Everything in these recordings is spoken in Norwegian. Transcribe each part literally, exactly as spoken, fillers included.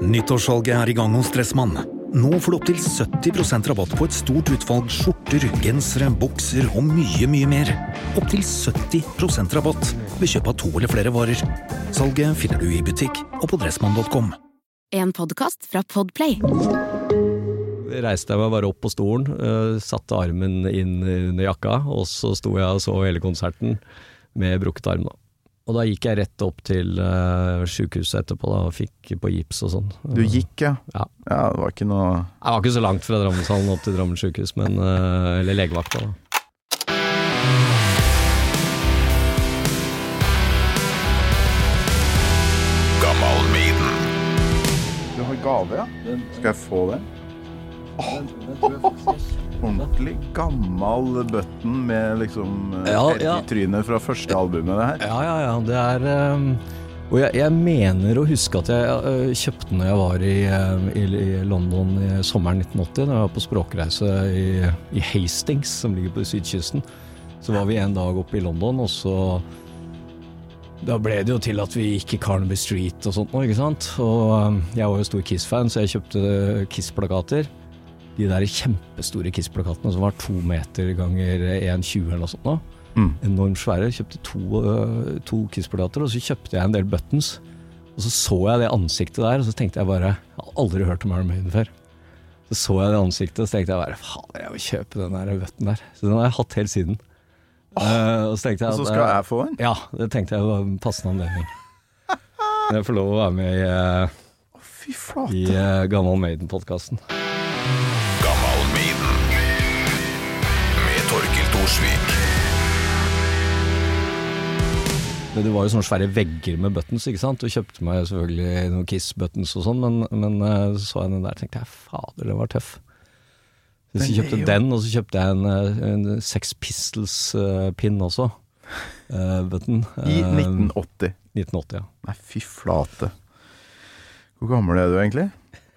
Nyttårssalget er i gang hos Dressmann. Nå får du opp til sytti prosent rabatt på et stort utvalg skjorter, gensere, bukser og mye, mye mer. Opp til sytti prosent rabatt ved kjøp av to eller flere varer. Salget finner du i butikk og på dressmann punktum com. En podcast fra Podplay. Reiste jeg meg bare opp på stolen, uh, satte armen inn under jakka, og så sto jeg og så hele konserten med brukket arm da. Og da gikk jeg rett opp til uh, sykehuset etterpå da, og fikk på gips og sånn. Du gikk, ja? Ja. Ja, det var ikke noe... Jeg var ikke så langt fra Drammenshallen opp til Drammen sykehus, men, uh, eller legevakta da. Gammal Maiden. Du har gave, ja? Skal jeg få det? Oh, ordentlig gammel button med liksom Ja, ja. trynet fra første albumet det her. Ja, ja, ja, det er... Um, og jeg, jeg mener å huske at jeg uh, kjøpte den når jeg var i, uh, i, i London i sommeren nitten åtti, når jeg var på språkreise i, i Hastings, som ligger på sydkysten. Så var vi en dag oppe i London, og så... Da ble det jo til at vi gikk i Carnaby Street og sånt nå, ikke sant? Og um, jeg var jo stor Kiss-fan, så jeg kjøpte Kiss-plakater. De der kjempestore Kiss-plakatene som var to meter ganger en tjue eller noe sånt nå. Mm. Enormt svære. Jeg kjøpte to, uh, to Kiss-plakater, og så kjøpte jeg en del buttons. Og så så jeg det ansiktet der, og så tenkte jeg bare, jeg har aldri hørt om Iron Maiden før. Så så jeg det ansiktet, og så tenkte jeg bare, faen, jeg vil kjøpe den der button der. Så den har jeg hatt helt siden. Oh, uh, og så tenkte jeg at, og så skal jeg få den? Ja, det tenkte jeg var en passende anledning. Jeg får lov å være med i, uh, oh, fy flate. i uh, Gammal Maiden-podcasten. Gammal Maiden med Torkild Thorsvik. Det var jo sånne svære vegger med buttons, ikke sant? Og kjøpte meg selvfølgelig noen Kiss-buttons og sånn, men, men uh, så jeg den der, tenkte jeg, fader, det var tøff. Så jeg kjøpte jo... den, og så kjøpte jeg en, en Sex Pistols-pin uh, også. Uh, button. Uh, I nitten åtti? nitten åtti, ja. Nei, fy flate. Hvor gammel er du egentlig?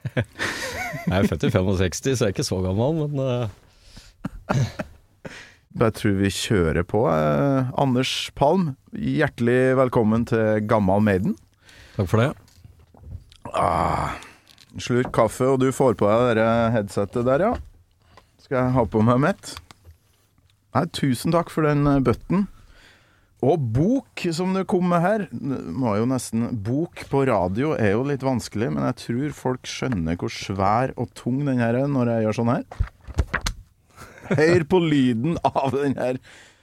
Jeg er født i sekstifem, så jeg er ikke så gammel, men... Uh... Jeg tror vi kjører på. Uh, Anders Palm, hjertelig velkommen til Gammal Maiden. Takk for det. Ah, slurk kaffe, og du får på deg det headsetet der, ja. Skal jeg ha på meg mitt? Nei, tusen takk for den button. Og bok som du kom med her. Må jo nesten, bok på radio er jo litt vanskelig, men jeg tror folk skjønner hvor svær og tung den her er når jeg gjør sånn her. Hør på lyden av den her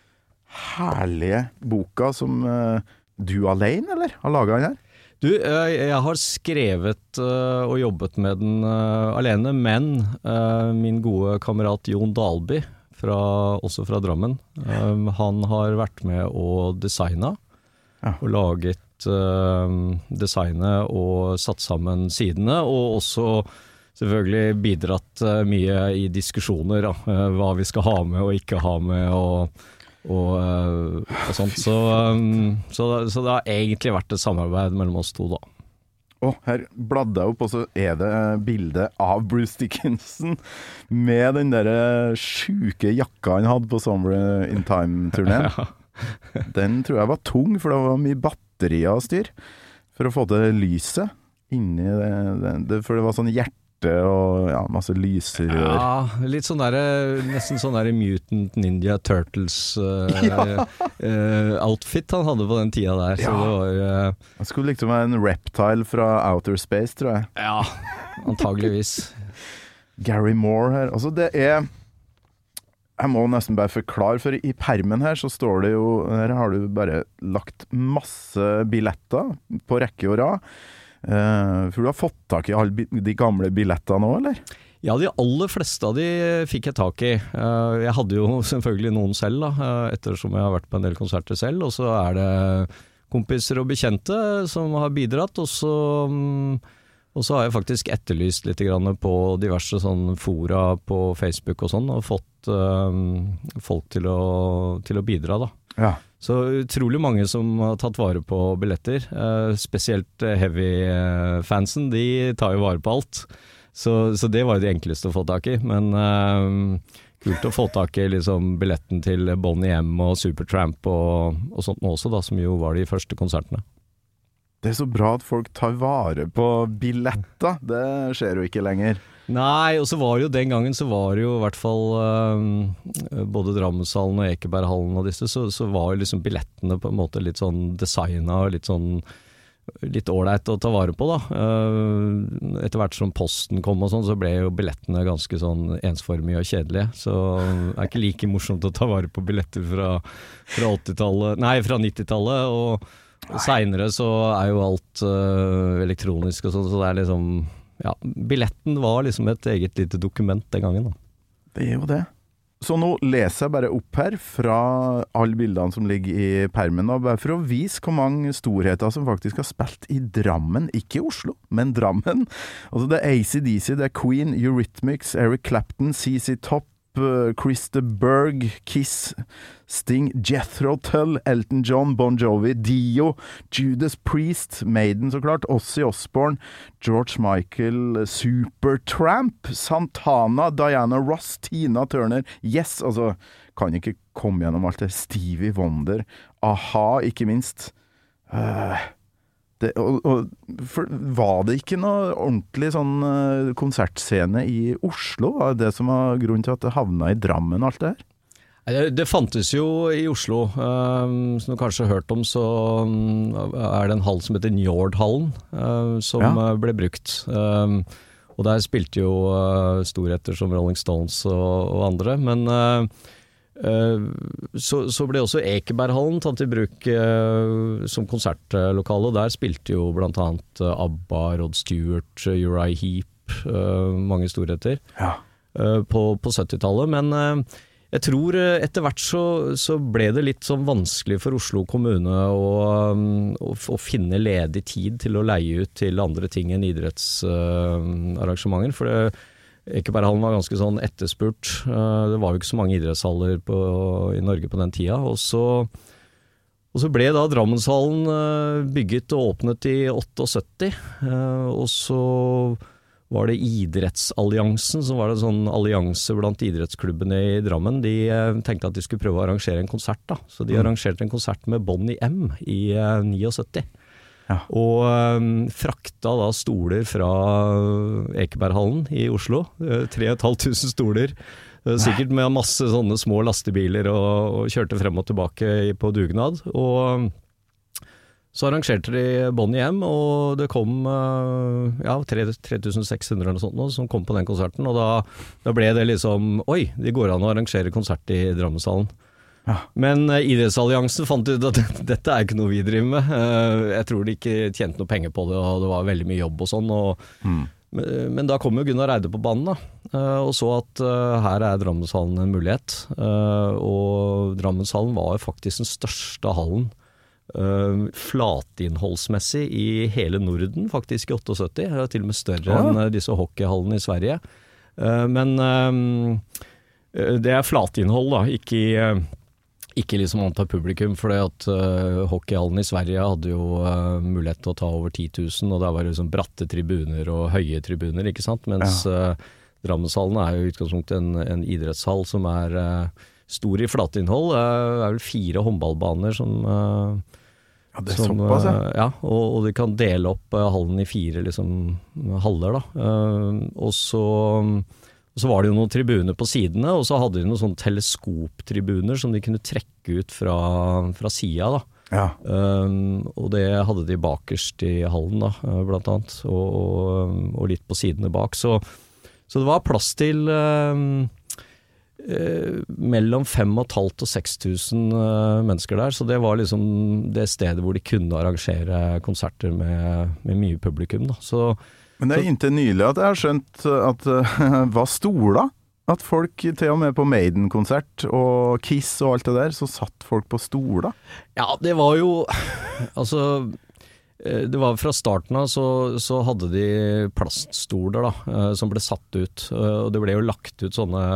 herlige boka som uh, du alene, eller? Har laget den her? Du, jeg har skrevet uh, og jobbet med den uh, alene, men uh, min gode kamerat Jon Dalby, fra, også fra Drammen, uh, han har vært med å designe, ja. Og laget uh, designet og satt sammen sidene, og også selvfølgelig bidratt uh, mye i diskusjoner, da, uh, hva vi skal ha med og ikke ha med, og Og, uh, og sånt, så, um, så, så det har egentlig vært et samarbeid mellom oss to da. Åh, her bladde jeg opp, og så er det bildet av Bruce Dickinson med den der sjuke jakka han hadde på Summer in Time-turneen. Ja. Den tror jeg var tung, for det var mye batterier å styr for å få til lyset inni det, det, det, for det var sånn hjerte og ja, masse lysrør. Ja, litt sånn der, nesten sånn der Mutant Ninja Turtles uh, ja. uh, outfit han hadde på den tida der. Så ja. Det var uh, han skulle liksom være en reptile fra Outer Space, tror jeg. Ja, antageligvis. Gary Moore her. Altså det er, jeg må nesten bare forklare, for i permen her så står det jo, her har du bare lagt masse billetter på rekke og rad. Uh, for du har fått tak i alle de gamle billettene nå, eller? Ja, de aller fleste av de fikk jeg tak i. Uh, jeg hadde jo selvfølgelig noen selv, da, uh, ettersom jeg har vært på en del konserter selv, og så er det kompiser og bekjente som har bidratt, og så, um, og så har jeg faktisk etterlyst litt grann på diverse sånn fora på Facebook og sånn, og fått um, folk til å, til å bidra da. Ja. Så utrolig mange som har tatt vare på billetter, eh, spesielt heavy-fansen, de tar jo vare på alt. Så, så det var jo det enkleste å få tak i, men eh, kult å få tak i liksom, billetten til Boney M og Supertramp og, og sånt også da, som jo var de første konsertene. Det er så bra at folk tar vare på billetter. Det skjer jo ikke lenger. Nei, og så var det jo den gangen så var det jo i hvert fall uh, både Drammenshallen og Ekeberghallen og disse, så, så var jo liksom billettene på en måte litt sånn designet og litt sånn litt ålreit å ta vare på da. Uh, etter hvert som posten kom og sånn, så ble jo billettene ganske sånn ensformige og kjedelige, så det er ikke like morsomt å ta vare på billetter fra, fra åttitallet, nei, fra nittitallet, og, og senere så er jo alt uh, elektronisk og sånn, så det er liksom ja, billetten var liksom et eget lite dokument den gangen da. Det er jo det. Så nå leser jeg bare opp her fra alle bildene som ligger i permen, og bare for å vise hvor mange storheter som faktisk har spilt i Drammen, ikke i Oslo, men Drammen. Altså det er A C D C, det er Queen, Eurythmics, Eric Clapton, C C Top, Chris de Burgh, Kiss, Sting, Jethro Tull, Elton John, Bon Jovi, Dio, Judas Priest, Maiden så klart, Ozzy Osbourne, George Michael, Supertramp, Santana, Diana Ross, Tina Turner, Yes, altså kan ikke komme gjennom alt det, Stevie Wonder, A-ha ikke minst. Uh, det, og, og, for, var det ikke noe ordentlig sånn uh, konsertscene i Oslo? Var det som var grunnen til at det havna i Drammen alt det her? Det, det fantes jo i Oslo, um, som du kanskje har hørt om, så um, er det en hall som heter Njordhallen, uh, som ja. uh, ble brukt. Um, og der spilte jo uh, storheter som Rolling Stones og, og andre, men uh, uh, så, så ble også Ekeberghallen tatt i bruk uh, som konsertlokale, og der spilte jo blant annet uh, ABBA, Rod Stewart, Uriah Heep, uh, mange storheter ja. uh, på, på syttitallet, men uh, jeg tror etter hvert så, så ble det litt sånn vanskelig for Oslo kommune å, å, å finne ledig tid til å leie ut til andre ting enn idrettsarrangementer, uh, for det, Ekeberghallen var ganske sånn etterspurt. Uh, det var jo ikke så mange idrettshaller på, i Norge på den tida, og så, og så ble da Drammenshallen uh, bygget og åpnet i syttiåtte, uh, og så var det Idrettsalliansen, som var det en sånn allianse blant idrettsklubbene i Drammen. De eh, tenkte at de skulle prøve å arrangere en konsert da. Så de mm. arrangerte en konsert med Bonnie M i eh, syttini. Ja. Og eh, frakta da stoler fra Ekeberghallen i Oslo. Eh, tre og et halvt tusen stoler. Eh, sikkert med masse sånne små lastebiler og, og kjørte frem og tilbake på dugnad. Og så arrangerte de Bonnie M, og det kom ja, tre tusen seks hundre eller noe sånt nå, som kom på den konserten, og da, da ble det liksom, oi, det går an å arrangere konsert i Drammenshallen. Ja. Men uh, Idrettsalliansen fant ut at dette er ikke noe vi driver med. Uh, jeg tror de ikke tjente noe penger på det, og det var veldig mye jobb og sånn, og, mm. men, men da kom jo Gunnar Reide på banen da, uh, og så at uh, her er Drammenshallen en mulighet, uh, og Drammenshallen var faktisk den største hallen Uh, flatinnholdsmessig i hele Norden, faktisk i syttiåtte, uh, til og med større ja. enn uh, disse hockeyhallene i Sverige. Uh, men uh, det er flatinnhold da, ikke, uh, ikke liksom antall publikum, for at uh, hockeyhallen i Sverige hadde jo uh, mulighet til å ta over ti tusen, og der var det liksom bratte tribuner og høye tribuner, ikke sant? Mens ja. uh, Drammenshallen er jo i utgangspunktet en, en idrettshall som er uh, stor i flatinnhold. Det er vel fire håndballbaner som uh, ja, det er som, såpass, ja. Uh, ja og, og de kan dele opp uh, hallen i fire liksom, haller da. Uh, og, så, og så var det jo noen tribuner på sidene, og så hadde de noen sånne teleskoptribuner som de kunne trekke ut fra, fra siden da. Ja. Uh, og det hadde de bakerst i hallen da, uh, blant annet, og, og, og litt på sidene bak. Så, så det var plass til uh, Eh, mellom fem og et halvt og seks tusen uh, mennesker der, så det var liksom det stedet hvor de kunne arrangere konserter med, med mye publikum da. Så, men det er så, inntil nylig at jeg har skjønt at det uh, var stoler, at folk til og med på Maiden-konsert og Kiss og alt det der, så satt folk på stoler. Ja, det var jo altså det var fra starten av så, så hadde de plaststoler da, uh, som ble satt ut, uh, og det ble jo lagt ut sånne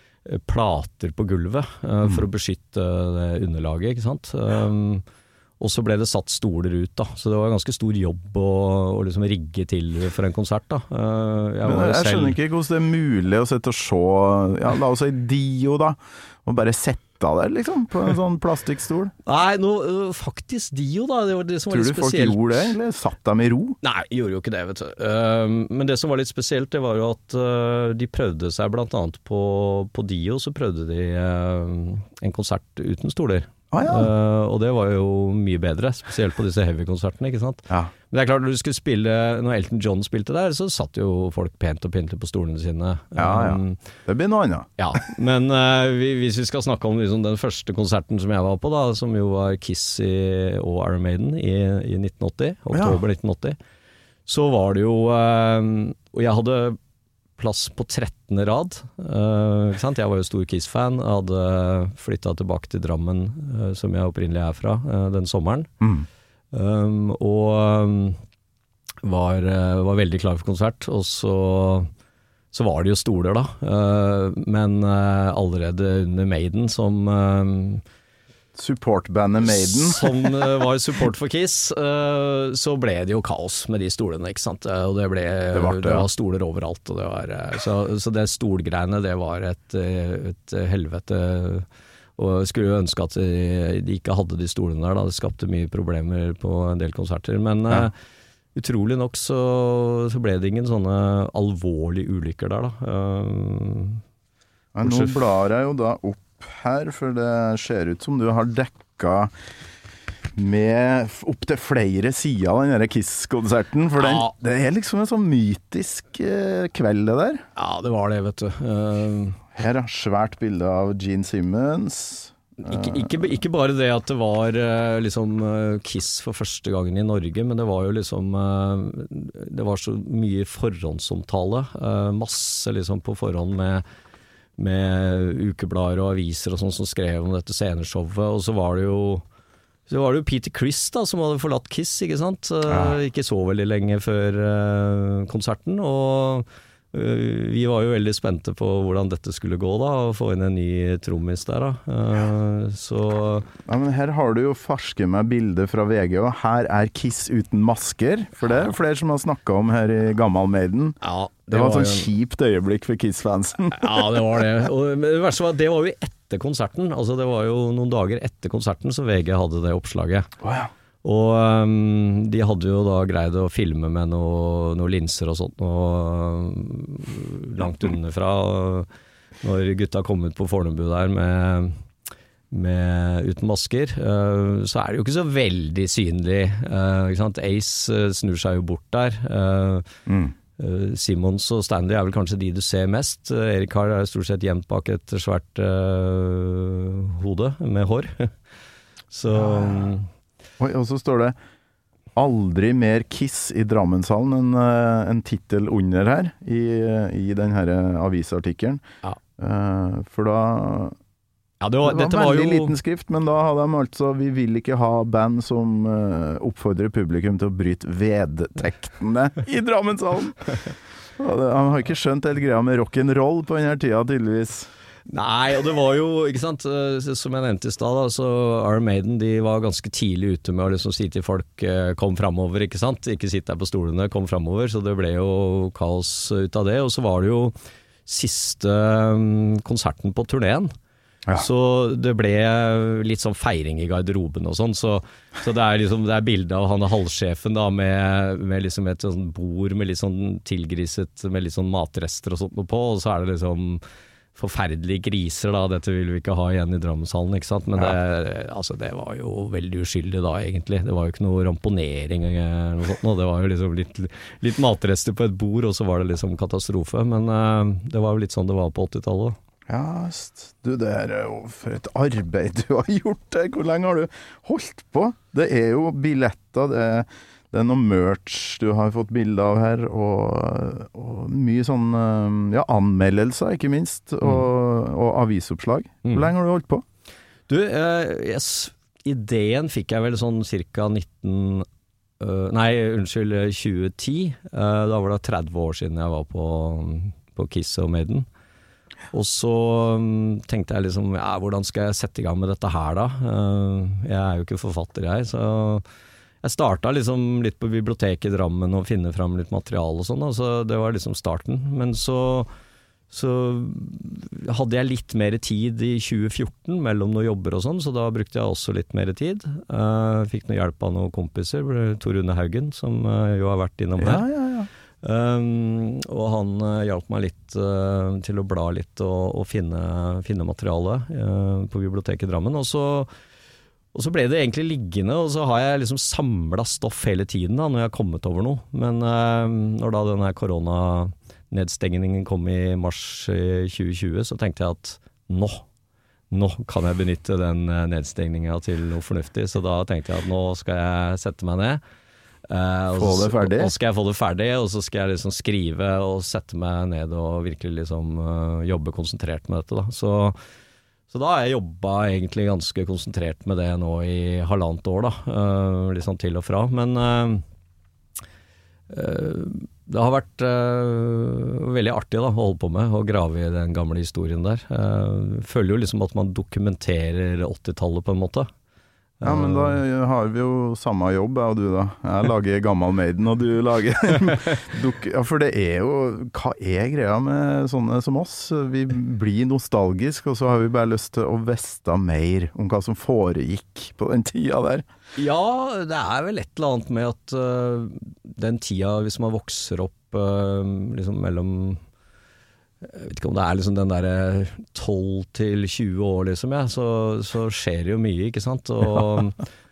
plater på gulvet uh, for å beskytte det underlaget, ikke sant? Um, og så ble det satt stoler ut da, så det var ganske stor jobb å, å liksom rigge til for en konsert da. Uh, jeg Men jeg, jeg selv... skjønner ikke hvordan det er mulig å sette og se, ja, la oss si Dio da, og bare sette sitte der, liksom, på en sånn plastikkstol? Nei, nå, faktisk Dio da, det var det som var Tror litt du folk spesielt. gjorde det, eller satt dem i ro? Nei, gjorde jo ikke det, vet du. Uh, men det som var litt spesielt, det var jo at uh, de prøvde seg blant annet på, på Dio, så prøvde de uh, en konsert uten stoler. Ah, ja. uh, og det var jo mye bedre, spesielt på disse heavy-konsertene, ikke sant? Ja. Men det er klart, når du skulle spille, når Elton John spilte der, så satt jo folk pent og pyntelig på stolene sine. Ja, ja. Um, Det blir noe annet. ja, men uh, vi, hvis vi skal snakke om liksom, den første konserten som jeg var på da, som jo var Kiss i, og Iron Maiden i, i nitten åtti, oktober Ja. nitten åtti, så var det jo, uh, og jeg hadde plass på trettende rad, uh, ikke sant? Jeg var jo stor Kiss-fan, jeg hadde flyttet tilbake til Drammen, uh, som jeg opprinnelig er fra, uh, den sommeren. Mm. Um, og um, var, uh, var veldig klar for konsert, og så, så var det jo stoler da, uh, men uh, allerede under Maiden som, um, Supportbandet Maiden. som uh, var support for Kiss, uh, så ble det jo kaos med de stolene, ikke sant? Uh, og det ble Det var det, det ja. var stoler overalt, og det var, uh, så, så det stolgreiene, det var et, uh, et helvete. Og jeg skulle jo ønske at de, de ikke hadde de stolene der da, det skapte mye problemer på en del konserter, men Ja. uh, utrolig nok så, så ble det ingen sånne alvorlige ulykker der da. Uh, Ja, nå blar jeg jo da opp her, for det ser ut som du har dekka med opp til flere sider av den der Kiss-konserten, for den, Ja. det er liksom en sånn mytisk eh, kveld det der. ja, det var det, vet du. Uh, Her er svært bilde av Gene Simmons. Ikke, ikke, ikke bare det at det var uh, liksom uh, Kiss for første gangen i Norge, men det var jo liksom uh, det var så mye forhåndsomtale, uh, masse liksom på forhånd med, med ukeblader og aviser og sånn som skrev om dette sceneshowet, og så var det jo så var det jo Peter Criss da, som hadde forlatt Kiss, ikke sant? Uh, Ja. Ikke så veldig lenge før uh, konserten, og vi var jo veldig spente på hvordan dette skulle gå da, og få inn en ny trommis der da. Uh, så Ja, men her har du jo farske meg bilder fra V G, og her er Kiss uten masker, for det er flere som har snakket om her i Gammal Maiden. ja, Det var et jo sånn en- kjipt øyeblikk for Kiss-fansen. Ja, det var det. Og men det verste var at det var jo etter konserten. Altså det var jo noen dager etter konserten så V G hadde det oppslaget. Å ja. Og um, de hadde jo da greid å filme med noe, noe linser og sånt, og langt underfra. Og når gutta kom ut på Fornebu der med, med uten masker, uh, så er det jo ikke så veldig synlig. Uh, ikke sant? Ace uh, snur seg jo bort der. Uh, Mm. Uh, Simmons og Stanley er vel kanskje de du ser mest. Uh, Erik Carr er stort sett gjemt bak et svært uh, hode med hår. Så um, Oi, og så står det aldri mer Kiss i Drammenshallen, en, eh, en titel under her i, i den her avisartikkelen. Ja. Eh, for da ja, det var, det var dette var veldig jo liten skrift, men da hadde de altså vi vil ikke ha band som eh, oppfordrer publikum til å bryte vedtektene i Drammenshallen. Og det, han har ikke skjønt helt greia med rock'n'roll på denne tida, tydeligvis. Nei, og det var jo, ikke sant, uh, som jeg nevnte i stad, da, så Iron Maiden, de var ganske tidlig ute med å liksom si til folk uh, kom fremover, ikke sant, ikke sitt der på stolene, kom fremover, så det ble jo kaos ut av det, og så var det jo siste um, konserten på turnéen. Ja. Så det ble litt sånn feiring i garderoben og sånn, så, så det er liksom, det er bildet av han halvsjefen da, med, med liksom et sånn bord med litt sånn tilgriset, med litt sånn matrester og sånt noe på, og så er det liksom forferdelige griser da, dette vil vi ikke ha igjen i Drammenshallen, ikke sant, men Ja. det, altså, det var jo veldig uskyldig da egentlig, det var jo ikke noe ramponering eller noe sånt, og det var jo liksom litt, litt matrester på et bord, og så var det liksom katastrofe, men uh, det var jo litt sånn det var på åttitallet. Ja, st- du, det er jo for et arbeid du har gjort der. Hvor lenge har du holdt på? Det er jo billetter, det er, det er noe merch du har fått bilder av her, og, og mye sånn, ja, anmeldelser, ikke minst, og, og avisoppslag. Hvor Mm. lenge har du holdt på? Du, eh, yes, ideen fikk jeg vel sånn cirka nitten øh, nei, unnskyld, tjue ti. Eh, da var det tretti år siden jeg var på, på Kiss og Maiden. Og så um, tenkte jeg liksom, ja, hvordan skal jeg sette i gang med dette her da? Uh, jeg er jo ikke forfatter jeg, så jeg startet liksom litt på biblioteket i Drammen og finne fram litt materiale og sånn, da, så det var liksom starten. Men så så hadde jeg litt mer tid i tjue fjorten mellom noen jobber og sånn, så da brukte jeg også litt mer tid. Uh, fikk noe hjelp av noen kompiser, Tor Rune Haugen, som uh, jo har vært innom her. Ja, ja, ja. Um, og han uh, hjalp meg litt uh, til å bla litt og, og finne, finne materiale uh, på biblioteket i Drammen. Og så Og så ble det egentlig liggende, og så har jeg liksom samlet stoff hele tiden da, når jeg har kommet over noe. Men uh, når da denne koronanedstengningen kom i mars tjue tjue, så tenkte jeg at nå, nå kan jeg benytte den nedstengningen til noe fornuftig. Så da tenkte jeg at nå skal jeg sette meg ned. Uh, få det ferdig? Og, og skal jeg få det ferdig, og så skal jeg liksom skrive og sette meg ned og virkelig liksom uh, jobbe konsentrert med dette da. Så Så da har jeg jobbet egentlig ganske konsentrert med det nå i halvannet år da, uh, liksom til og fra. Men uh, uh, det har vært uh, veldig artig da, å holde på med, å grave i den gamle historien der. Uh, føler jo liksom at man dokumenterer åttitallet på en måte. Ja, men da har vi jo samme jobb, jeg og du da. Jeg lager Gammal Maiden, og du lager duk- Ja, for det er jo, hva er greia med sånne som oss? Vi blir nostalgisk, og så har vi bare lyst til å vite mer om hva som foregikk på den tida der. Ja, det er vel et eller annet med at uh, den tida, hvis man vokser opp uh, liksom mellom jeg vet ikke om det er liksom den der tolv til tjue år liksom, ja, så, så skjer det jo mye, ikke sant? Og,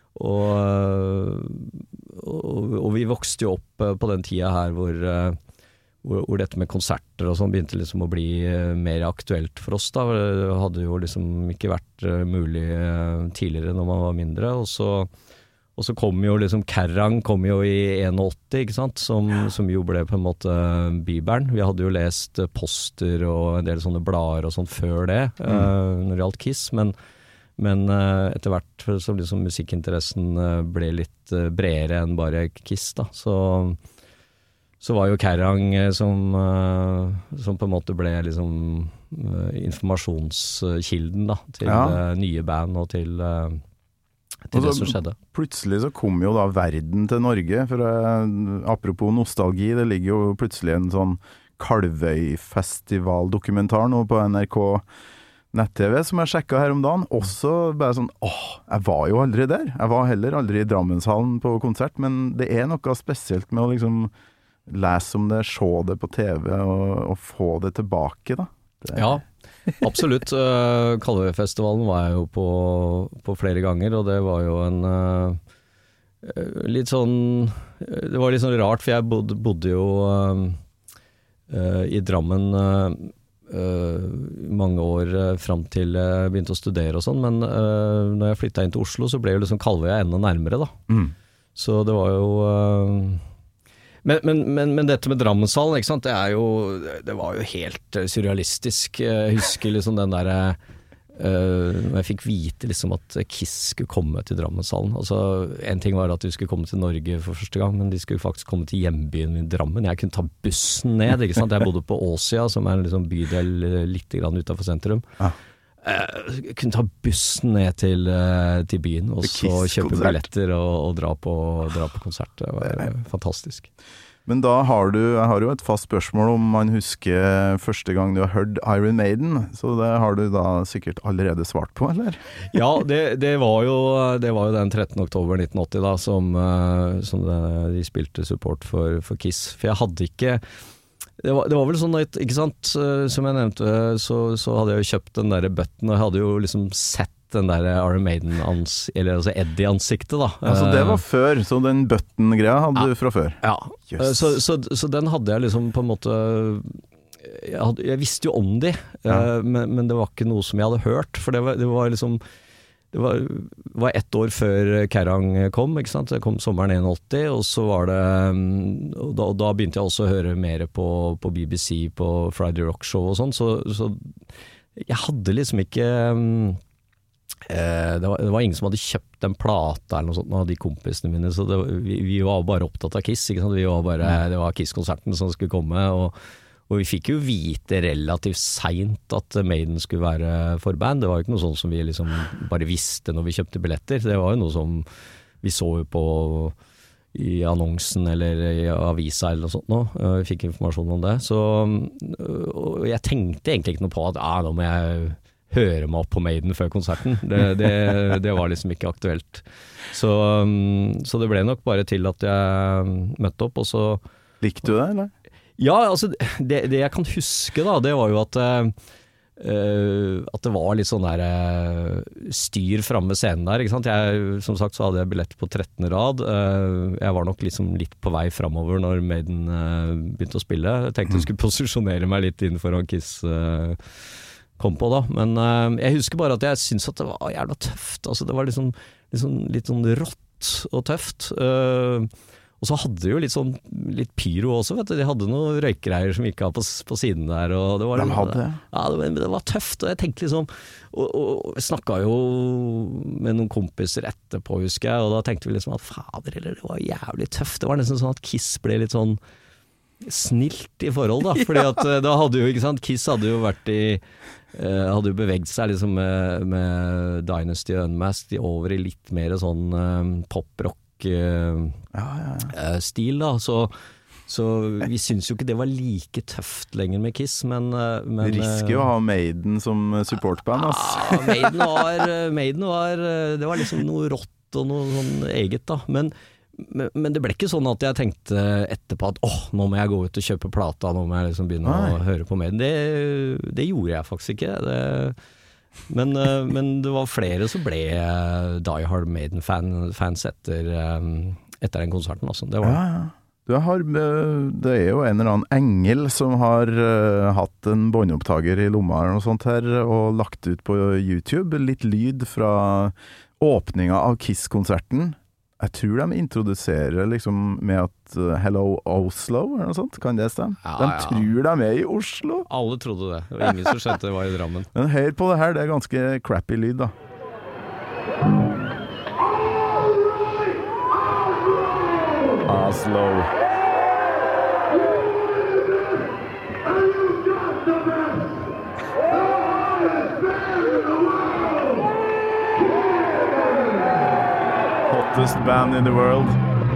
og, og, og vi vokste jo opp på den tida her hvor, hvor, hvor dette med konserter og sånn begynte liksom å bli mer aktuelt for oss da. Det hadde jo liksom ikke vært mulig tidligere når man var mindre, og så Og så kom jo liksom, Kerrang kom jo i åtti, ikke sant, som, som jo ble på en måte bibelen. Vi hadde jo lest Poster og en del sånne blader og sånn før det, mm. uh, når det gjaldt Kiss, men, men uh, etter hvert så liksom musikkinteressen uh, ble litt uh, bredere enn bare Kiss da, så, så var jo Kerrang uh, som, uh, som på en måte ble liksom uh, informasjonskilden da, til ja. uh, nye band og til... Uh, til det som skjedde. Plutselig så kom jo da verden til Norge, for uh, apropos nostalgi, det ligger jo plutselig en sånn Kalvøy-festival-dokumentar nå på N R K nett-T V som jeg sjekket her om dagen, også bare sånn, åh, jeg var jo aldri der, jeg var heller aldri i Drammenshallen på konsert, men det er noe spesielt med å liksom lese om det, se det på T V og, og få det tilbake da. Det ja, absolutt. Uh, Kalvøyfestivalen var jeg jo på, på flere ganger, og det var jo en uh, litt sånn det var litt sånn rart, for jeg bodde, bodde jo uh, uh, i Drammen uh, uh, mange år uh, fram til jeg begynte å studere og sånn, men uh, når jeg flyttet inn til Oslo så ble jo liksom Kalvøy enda nærmere da. Mm. Så det var jo uh, Men, men, men, men dette med Drammenshallen, ikke sant, det er jo, det var jo helt surrealistisk. Jeg husker liksom den der, uh, når jeg fikk vite liksom at Kiss skulle komme til Drammenshallen. Altså, en ting var at de skulle komme til Norge for første gang, men de skulle faktisk komme til hjembyen i Drammen. Jeg kunne ta bussen ned, ikke sant. Jeg bodde på Åsia, som er en liksom bydel litt grann utenfor sentrum. Ja. Jeg kunne ta bussen ned til, til byen og så kjøpe billetter og, og dra, på, dra på konsert. Det var fantastisk. Men da har du, jeg har jo et fast spørsmål om man husker første gang du har hørt Iron Maiden, så det har du da sikkert allerede svart på, eller? Ja, det, det, var, jo, det var jo den trettende oktober nitten åtti da, som, som det, de spilte support for, for Kiss. For jeg hadde ikke... Det var, det var vel sånn at, ikke sant, som jeg nevnte, så, så hadde jeg jo kjøpt den der button, og jeg hadde jo liksom sett den der Iron Maiden, ans, eller altså Eddie-ansiktet da. Ja, så det var før, så den button-greia hadde ja, du fra før? Ja, yes. så, så, så den hadde jeg liksom på en måte, jeg, hadde, jeg visste jo om de, ja. men, men det var ikke noe som jeg hadde hørt, for det var, det var liksom, det var, var ett år før Kerrang kom, ikke sant? Det kom sommeren åtti, og så var det, og da, og da begynte jeg også å høre mer på, på B B C, på Friday Rock Show og sånn, så, så jeg hadde liksom ikke, eh, det, var, det var ingen som hadde kjøpt en plate eller noe sånt av de kompisene mine, så det, vi, vi var bare opptatt av Kiss, ikke sant? Vi var bare, det var Kiss-konserten som skulle komme, og Og vi fikk jo vite relativt sent at Maiden skulle være forband. Det var jo ikke noe sånn som vi liksom bare visste når vi kjøpte billetter. Det var jo noe som vi så jo på i annonsen eller i avisa eller noe sånt nå. Jeg fikk informasjon om det. Så og jeg tenkte egentlig ikke noe på at ah, nå må jeg høre meg opp på Maiden før konserten. Det, det, det var liksom ikke aktuelt. Så, så det ble nok bare til at jeg møtte opp, og så... Likte du det, eller? Ja, altså det, det jeg kan huske da, det var jo at... Uh, at det var litt sånn der uh, styr fremme ved scenen der, ikke sant? Jeg, som sagt så hadde jeg billett på trettende rad. Uh, jeg var nok liksom litt på vei fremover når Maiden uh, begynte å spille. Jeg tenkte jeg skulle posisjonere meg litt inn foran Kiss uh, kom på da, men uh, jeg husker bare at jeg syntes at det var jævla tøft. Altså det var liksom, liksom litt sånn rått og tøft. Uh, Og så hadde de jo litt sånn, litt pyro også, vet du. De hadde noen røykgreier som gikk av på, på siden der. Og det var, de hadde? Ja, det, det var tøft, og jeg tenkte liksom, og, og jeg snakket jo med noen kompiser etterpå, husker jeg, og da tenkte vi liksom at fader, eller det var jævlig tøft. Det var nesten sånn at Kiss ble litt sånn snilt i forhold da, fordi at da hadde jo, ikke sant, Kiss hadde jo vært i, uh, hadde jo beveget seg liksom med, med Dynasty og Unmasked over i litt mer sånn um, pop-rock, Uh, ja, ja, ja. stil da, så, så vi syns jo ikke det var like tøft lenger med Kiss, men, men risky å ha Maiden som supportband, ass. Ja, Maiden var, Maiden var det var liksom noe rått og noe sånn eget da, men, men, men det ble ikke sånn at jeg tenkte etterpå at åh, nå må jeg gå ut og kjøpe plata, nå må jeg liksom begynne Nei. Å høre på Maiden. Det, det gjorde jeg faktisk ikke. Det Men, men det var flere som ble Die Hard Maiden-fans etter, etter den konserten. Altså. Det, var... ja, ja. Du har, det er jo en eller annen engel som har uh, hatt en båndopptaker i lomma eller noe sånt her, og lagt ut på YouTube litt lyd fra åpninga av Kiss-konserten. Jeg tror de introduserer liksom med at uh, Hello Oslo eller noe sånt, kan det stemme? Ja, de ja. Tror de er i Oslo. Alle trodde det, det var ingen som skjønte det var i Drammen. Men hør på det her, det er ganske crappy lyd da. Oslo. Hottest band in the world.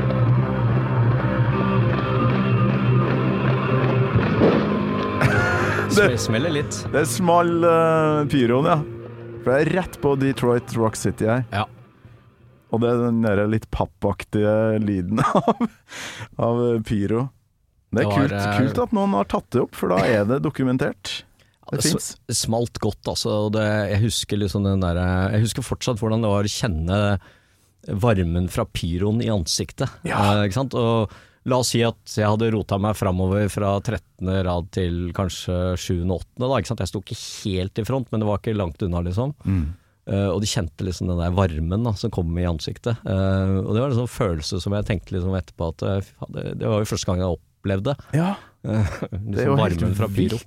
Det smeller litt. Det er smal uh, pyroen, ja. For det er rett på Detroit Rock City her. Ja. Og det er den der litt pappaktige lyden av, av pyro. Det er det var, kult, kult at noen har tatt det opp, for da er det dokumentert. Det, det finnes. Smalt godt, altså. Det, jeg husker liksom den der, jeg husker fortsatt hvordan det var å kjenne varmen fra pyroen i ansiktet. Ja. Eh, ikke sant? Og la oss si at jeg hadde rotet meg fremover fra trettende rad til kanskje sjuende og åttende da, ikke sant? Jeg stod ikke helt i front, men det var ikke langt unna liksom. Mm. Uh, og de kjente liksom den der varmen da, som kom i ansiktet. Uh, og det var en sånn følelse som jeg tenkte liksom etterpå at uh, det, det var jo første gang jeg opplevde. Ja, uh, det er jo helt vilt.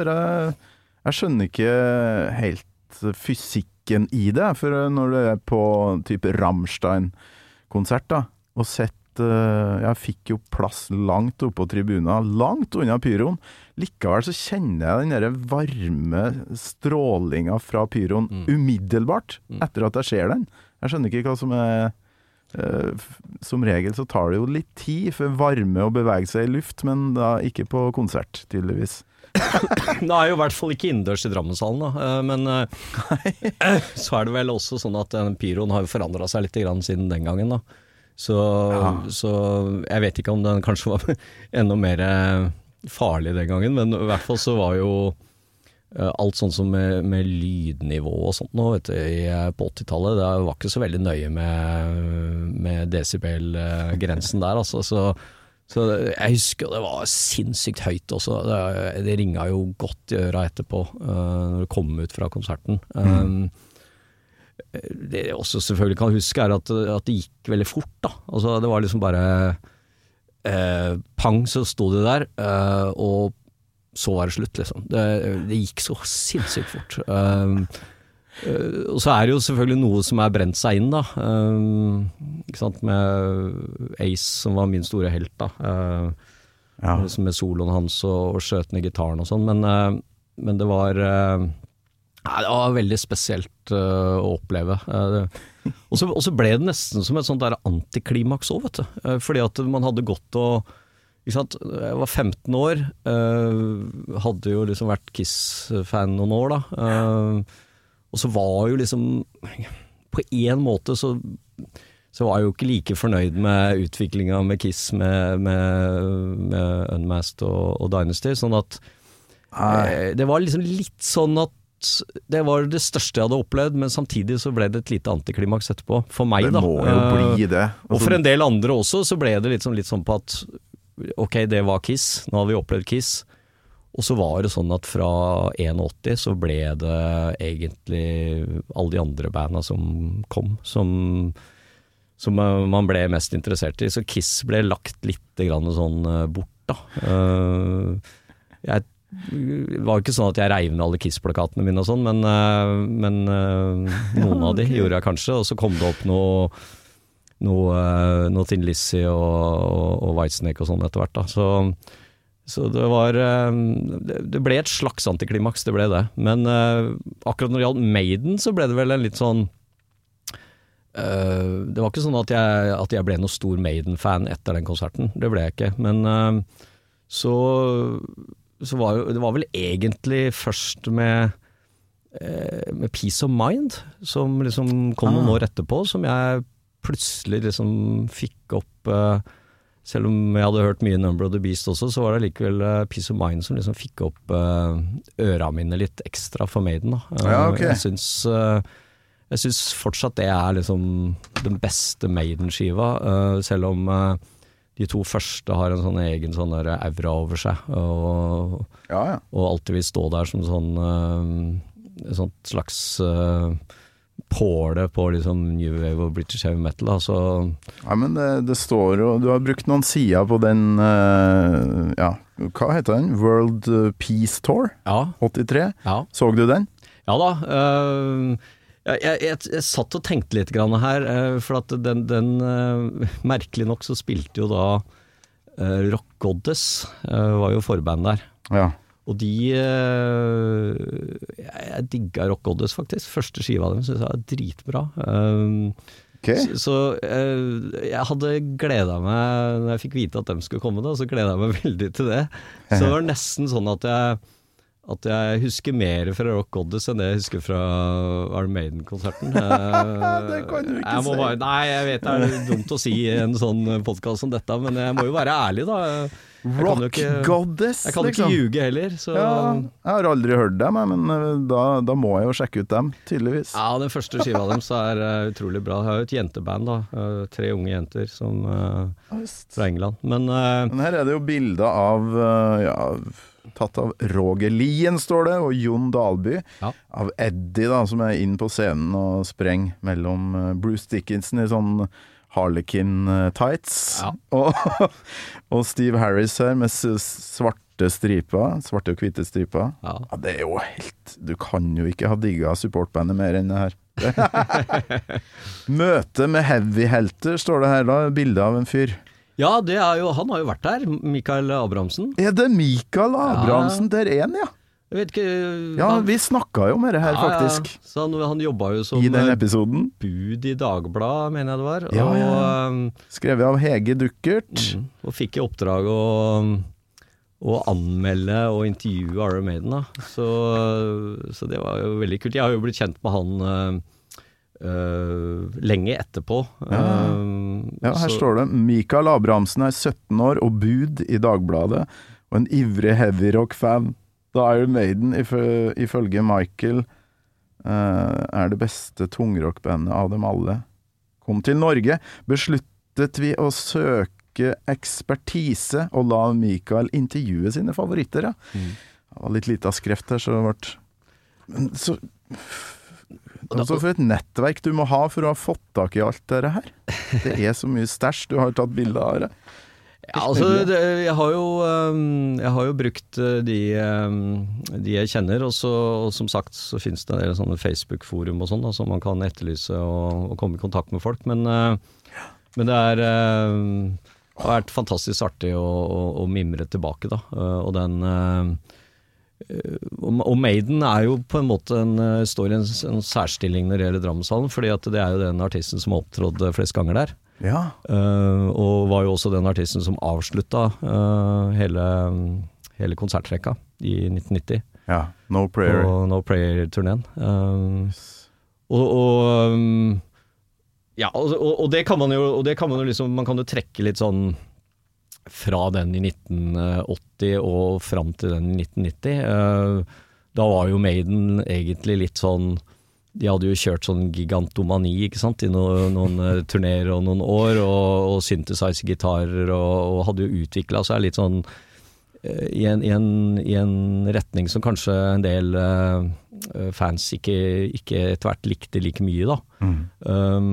Jeg skjønner ikke helt fysikken i det, for når du er på type Rammstein-konsert da, og sett jeg fikk jo plass langt oppe på tribunen, langt unna pyroen. Likevel så kjenner jeg den der varme strålinga fra pyroen mm. umiddelbart mm. etter at jeg ser den. Jeg skjønner ikke hva som er uh, som regel så tar det jo litt tid for varme å bevege seg i luft, men da ikke på konsert, tydeligvis. Det er jo i hvert fall ikke innendørs i Drammenshallen da, men uh, så er det vel også sånn at den pyroen har jo forandret seg litt grann siden den gangen da. Så, ja. så jeg vet ikke om den kanskje var enda mer farlig den gangen, men i hvert fall så var jo uh, alt sånn som med, med lydnivå og sånt nå, vet du, i, på åttitallet, det var ikke så veldig nøye med, med decibel-grensen der, altså, så, så jeg husker det var sinnssykt høyt også, det, det ringet jo godt i øra etterpå uh, når det kom ut fra konserten. Mm. Um, Det jeg også selvfølgelig kan huske er at, at det gikk veldig fort da. Altså det var liksom bare eh, pang så stod det der eh, og så var det slutt liksom. Det, det gikk så sinnssykt fort. Um, eh, og så er det jo selvfølgelig noe som er brent seg inn da. Um, ikke sant? Med Ace som var min store helt da. Uh, ja. Med soloen hans og, og skjøtende gitaren og sånn. Men, uh, men det var... Uh, Nei, det var veldig spesielt uh, å oppleve. Uh, og så ble det nesten som et sånt der antiklimaks også, vet du. Uh, fordi at man hadde gått og, ikke sant, jeg var femten år, uh, hadde jo liksom vært Kiss-fan noen år da. Uh, og så var jo liksom, på en måte så, så var jeg jo ikke like fornøyd med utviklingen med Kiss, med, med, med Unmasked og, og Dynasty, sånn at uh, det var liksom litt sånn at det var det største jeg hadde opplevd, men samtidig så ble det et lite antiklimaks etterpå, for meg da. Det må jo bli det. Altså, og for en del andre også, så ble det litt sånn, litt sånn på at, ok, det var Kiss, nå har vi opplevd Kiss, og så var det sånn at fra åtti så ble det egentlig alle de andre bandene som kom, som, som man ble mest interessert i, så Kiss ble lagt litt grann sånn bort da. Jeg Det var jo ikke sånn at jeg reiv ned alle Kiss-plakatene mine og sånn, men, men noen av de gjorde jeg kanskje, og så kom det opp noe, noe, noe Thin Lizzy og, og, og Whitesnake og sånn etter hvert da, så, så det var, det ble et slags antiklimaks, det ble det, men akkurat når det gjaldt Maiden så ble det vel en litt sånn, det var ikke sånn at jeg, at jeg ble noe stor Maiden-fan etter den konserten, det ble jeg ikke, men så så var jo, det var vel egentlig først med, eh, med Peace of Mind, som liksom kom noen år etterpå, som jeg plutselig liksom fikk opp, eh, selv om jeg hadde hørt mye Number of the Beast også, så var det likevel eh, Peace of Mind som liksom fikk opp eh, øra mine litt ekstra for Maiden da. Eh, ja, okay. Jeg synes, eh, jeg synes fortsatt det er liksom den beste Maiden-skiva, eh, selv om eh, de to første har en sånn egen sånn der aura over seg, og, ja, ja. og alltid vil stå der som sånn uh, sånt slags uh, påle på liksom New Wave og British Heavy Metal da, så ja, men det, det står jo, du har brukt noen sider på den uh, ja, hva heter den? World Peace Tour ja. åttitre, ja. Så du den? Ja da, uh, Jeg, jeg, jeg, jeg satt og tenkte litt grann her, uh, for at den, den uh, merkelig nok så spilte jo da uh, Rock Goddess, uh, var jo forband der. Ja. Og de, uh, jeg, jeg digget Rock Goddess faktisk, første skiva av dem synes jeg var dritbra. Uh, okay. Så, så uh, jeg hadde gledet meg, når jeg fikk vite at de skulle komme da, så gledet jeg meg veldig til det. Så det var nesten sånn at jeg at jeg husker mer fra Rock Goddess enn det jeg husker fra Iron Maiden-konserten. Det kan du ikke si. Bare, nei, jeg vet det er dumt å si i en sånn podcast som dette, men jeg må jo være ærlig da. Jeg Rock ikke, Goddess, Jeg kan liksom. Ikke ljuge heller. Så. Ja, jeg har aldri hørt dem, men da, da må jeg jo sjekke ut dem, tydeligvis. Ja, den første skiva av dem så er uh, utrolig bra. Jeg har jo et jenteband da, uh, tre unge jenter som, uh, fra England. Men, uh, men her er det jo bilder av, uh, ja, tatt av Roger Lien, står det, og Jon Dalby, ja. Av Eddie da, som er inn på scenen og spreng mellom uh, Bruce Dickinson i sånn Harlequin tights, ja. og, og Steve Harris her med svarte striper, svarte og hvite striper. Ja. Ja, det er jo helt, du kan jo ikke ha digget supportbandet mer enn det her. Møte med heavy-helter, står det her da, bildet av en fyr. Ja, det er jo, han har jo vært der, Mikael Abrahamsen. Er det Mikael Abrahamsen ja. der en, ja? Jeg vet ikke... Ja, han, vi snakket jo med det her, ja, faktisk. Ja. Så han, han jobbet jo som i den episoden. Bud i Dagbladet, mener jeg det var. Ja, og, ja. Skrevet av Hege Duckert. Mm, og fikk i oppdrag å, å anmelde og intervjue Iron Maiden da. Så, så det var jo veldig kult. Jeg har jo blitt kjent med han uh, uh, lenge etterpå. Ja, uh, ja her så, står det. Mikael Abrahamsen er sytten år og bud i Dagbladet, og en ivrig heavy rock-fan. Da Iron Maiden, ifølge Michael, uh, er det beste tungrockbandet av dem alle. Kom til Norge, besluttet vi å søke ekspertise og la Mikael intervjue sine favoritter. Ja. Mm. Det var litt lite av skreft her, så det ble... Men så... Altså for et nettverk du må ha for å ha fått tak i alt dette her. Det er så mye stæsj du har tatt bilder av det. Ja, altså, det, jeg, har jo, jeg har jo brukt de, de jeg kjenner, og, så, og som sagt så finnes det en del sånne Facebook-forum og sånn, da, som man kan etterlyse og, og komme i kontakt med folk, men, men det, er, det har vært fantastisk artig å, å, å mimre tilbake da, og den, og Maiden er jo på en måte en, står i en, en særstilling når det gjelder Drammenshallen, fordi at det er jo den artisten som opptrådde flest ganger der. Ja. Uh, og var jo også den artisten som avslutta uh, hele, hele konsertrekka i nitten nitti. Ja, No Prayer. Og No Prayer-turneen. Uh, og, og um, ja, og, og, og det kan man jo, og det kan man jo liksom, man kan jo trekke litt sånn fra den i nitten åtti og fram til den i nitten nitti. Da var jo Maiden egentlig litt sånn, de hadde jo kjørt sånn gigantomani, ikke sant, i noen, noen turnéer og noen år, og, og synthesizer-gitarer, og, og hadde jo utviklet seg litt sånn i en, i, en, i en retning som kanskje en del uh, fans ikke, ikke etter hvert likte like mye da. Mm. Um,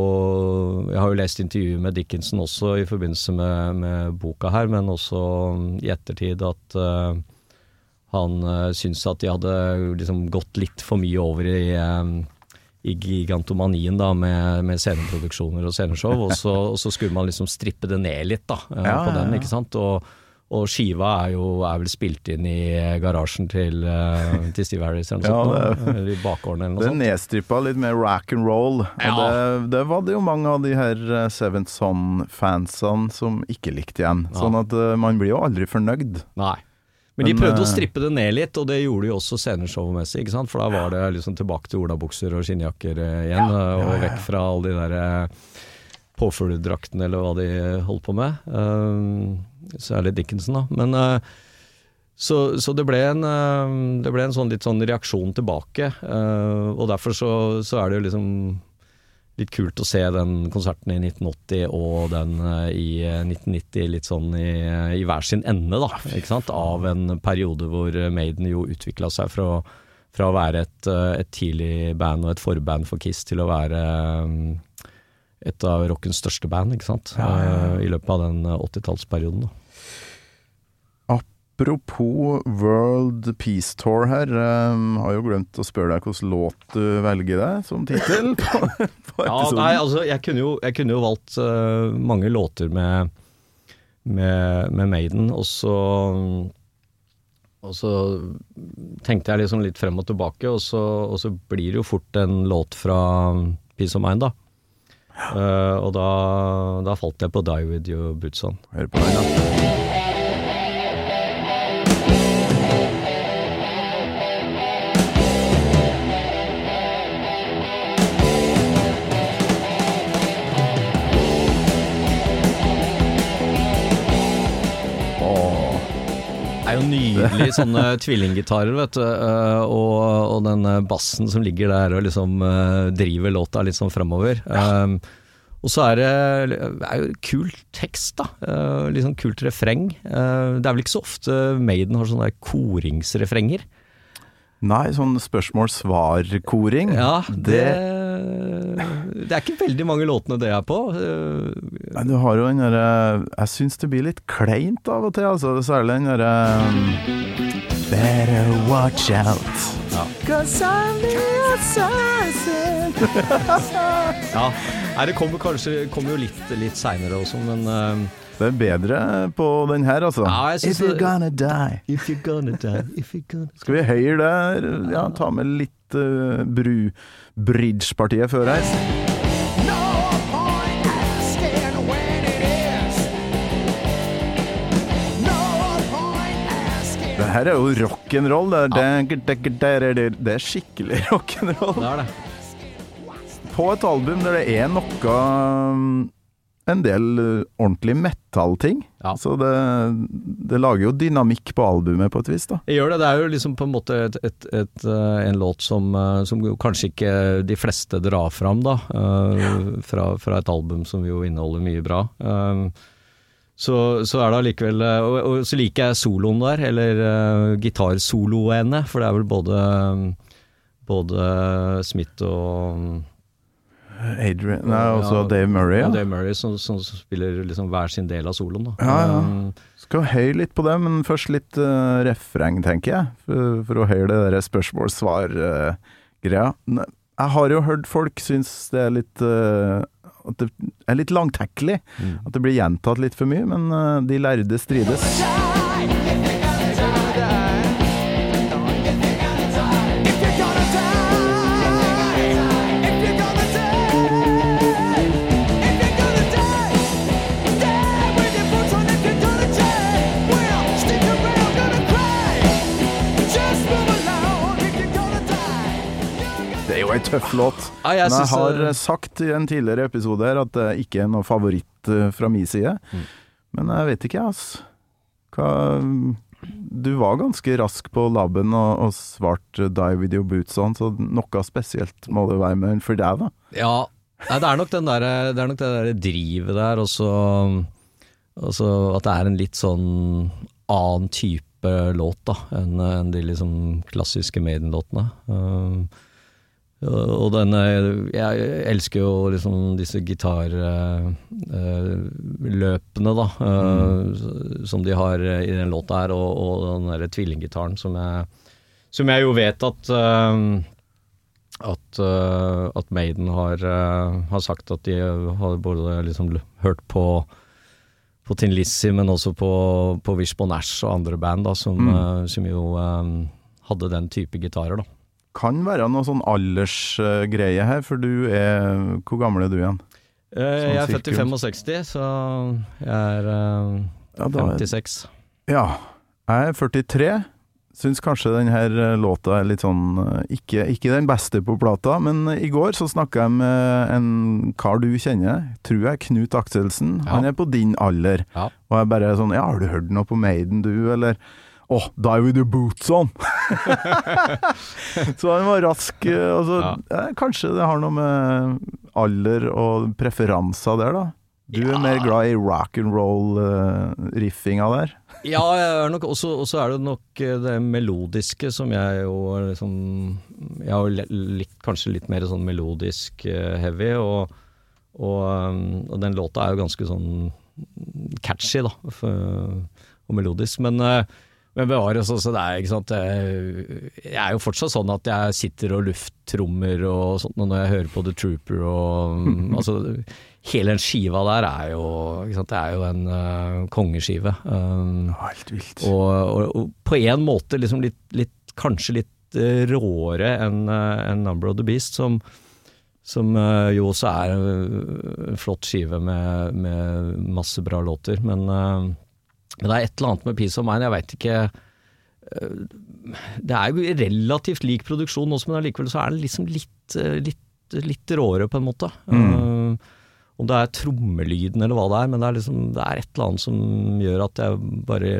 og jeg har jo lest intervjuer med Dickinson også i forbindelse med, med boka her, men også i ettertid at uh, han uh, syntes at de hadde liksom gått litt for mye over i, um, i gigantomanien da, med, med sceneproduksjoner og sceneshow, og så, og så skulle man liksom strippe det ned litt da, uh, ja, på den, ikke sant? Og Og skiva er jo er vel spilt inn i garasjen til, uh, til Steve Harris eller noe ja, sånt, det, eller i bakgården eller noe det sånt. Det er nedstrippa litt mer rock and roll, ja. og det, det var det jo mange av de her Seventh Son-fansene som ikke likte igjen, ja. Sånn at uh, man blir jo aldri fornøyd. Nei. Men, Men de prøvde uh, å strippe det ned litt, og det gjorde de også sceneshow-messig, ikke sant? For da var det liksom tilbake til olabukser og skinnjakker uh, igjen, ja. uh, og ja, ja. Vekk fra alle de der uh, påfugledrakten eller hva de holdt på med, uh, særlig Dickinson da, men uh, så, så det ble en uh, det ble en sånn litt sånn reaksjon tilbake, uh, og derfor så, så er det jo liksom litt kult å se den konserten i nitten åtti og den uh, i nitten nitti litt sånn i, i hver sin ende da, ikke sant, av en periode hvor Maiden jo utviklet seg fra, fra å være et, et tidlig band og et forband for Kiss til å være um, et av rockens største band, ikke sant? Ja, ja, ja. I løpet av den åttitallsperioden. Apropos World Peace Tour her, um, har jo glemt å spørre deg hvordan låt du velger deg som titel på, på ja, nei, altså, jeg kunne jo, jeg kunne jo valgt uh, mange låter med, med, med Maiden, og så, og så tenkte jeg liksom litt frem og tilbake, og så, og så blir det jo fort en låt fra Peace of Mind da. Uh, og da, da falt jeg på Die With Your Boots On. Hør på den da. Det er jo nydelig sånne tvillinggitarer, vet du, og, og den bassen som ligger der og liksom uh, driver låta litt sånn fremover. Um, og så er det, det er jo kult tekst da, uh, litt sånn kult refreng. Uh, det er vel ikke så ofte Maiden har sånne koringsrefrenger. Nei, sånn spørsmål-svar-koring. Ja, det, det er ikke veldig mange låtene det er på. Nei, du har jo den der, jeg synes det blir litt kleint av og til, altså, særlig den der um, Better watch out, ja. Cause I'm the assassin. Ja, nei, det kommer kanskje kommer jo litt, litt senere også, men um, det er bedre på den her, altså. Ja, If you're gonna die. If you're gonna die. If you're gonna die. Skal vi høyre der? Ja, ta med litt uh, bru bridge-partiet før her. No point asking when it is. No point asking. Det her er jo rock'n'roll. Det, det, det, det, det er skikkelig rock'n'roll. Det er det. På et album der det er noe en del ordentlig metal-ting, ja. Så det, det lager jo dynamikk på albumet på et vis da. Det gjør det, det er jo liksom på en måte et, et, et, en låt som, som kanskje ikke de fleste drar fram da, fra, fra et album som jo inneholder mye bra. Så, så er det allikevel, og, og så liker jeg soloen der, eller uh, gitarsoloene, for det er vel både, både Smith og Adrian, nei, også ja, Dave Murray, ja. Ja, Dave Murray som, som spiller liksom hver sin del av soloen da. Ja, ja. Skal høye litt på det, men først litt uh, refreng, tenker jeg, for, for å høre det der spørsmål-svar-greia. Uh, jeg har jo hørt folk synes det er litt uh, at det er litt langtekkelig, mm. At det blir gjentatt litt for mye, men uh, de lærde strides. jo en tøff låt. Ja, jeg Men jeg synes, har eh, sagt i en tidligere episode her at det ikke er noe favoritt eh, fra min side. Mm. Men jeg vet ikke, ass. Hva... Du var ganske rask på labben og, og svart uh, Die With Your Boots On, så noe spesielt må det være med for deg da. Ja, nei, det er nok den der, det er nok det der drivet der, og så altså at det er en litt sånn annen type låt da, enn, enn de liksom klassiske Maiden-låtene. Um, og den, jeg elsker jo liksom disse gitarløpene da, mm. som de har i den låta her, og, og den der tvillinggitaren som jeg, som jeg jo vet at at, at Maiden har, har sagt at de har både liksom hørt på på Tin Lizzy, men også på, på Wishbone Ash og andre band da, som, mm. som jo um, hadde den type gitarer da. Kan være noe sånn aldersgreie her, for du er... Hvor gammel er du igjen? Uh, jeg er født i femogseksti, så jeg er uh, ja, femtiseks. Er, ja, jeg er førtitre. Syns kanskje denne låta er litt sånn... Ikke, ikke den beste på plata, men i går så snakket jeg med en kar du kjenner, tror jeg, Knut Akselsen. Ja. Han er på din alder. Ja. Og jeg bare sånn, ja, har du hørt noe på Maiden du, eller... Åh, oh, Die With Your Boots On! Så han var rask. Altså, ja. eh, kanskje det har noe med alder og preferanser der da. Du ja. Er mer glad i rock'n'roll-riffinga uh, der. Ja, jeg er nok, også, også er det nok det melodiske som jeg jo liksom, jeg har litt, kanskje litt mer sånn melodisk uh, heavy, og, og, um, og den låta er jo ganske sånn catchy da, for, og melodisk, men uh, Men bevares også, det er ikke sant, jeg, jeg er jo fortsatt sånn at jeg sitter og lufttrommer og sånt når jeg hører på The Trooper og altså, hele den skiva der er jo, ikke sant, det er jo en uh, kongeskive. Um, Helt vilt. Og, og, og på en måte liksom litt, litt, kanskje litt uh, råere enn uh, en Number of the Beast, som, som uh, jo også er en flott skive med, med masse bra låter, men... Uh, Men det er et eller annet med Peace of Mind, jeg vet ikke, det er jo relativt lik produksjon også, men allikevel så er det liksom litt, litt, litt råere på en måte. Mm. Uh, om det er trommelyden eller hva det er, men det er liksom, det er et eller annet som gjør at jeg bare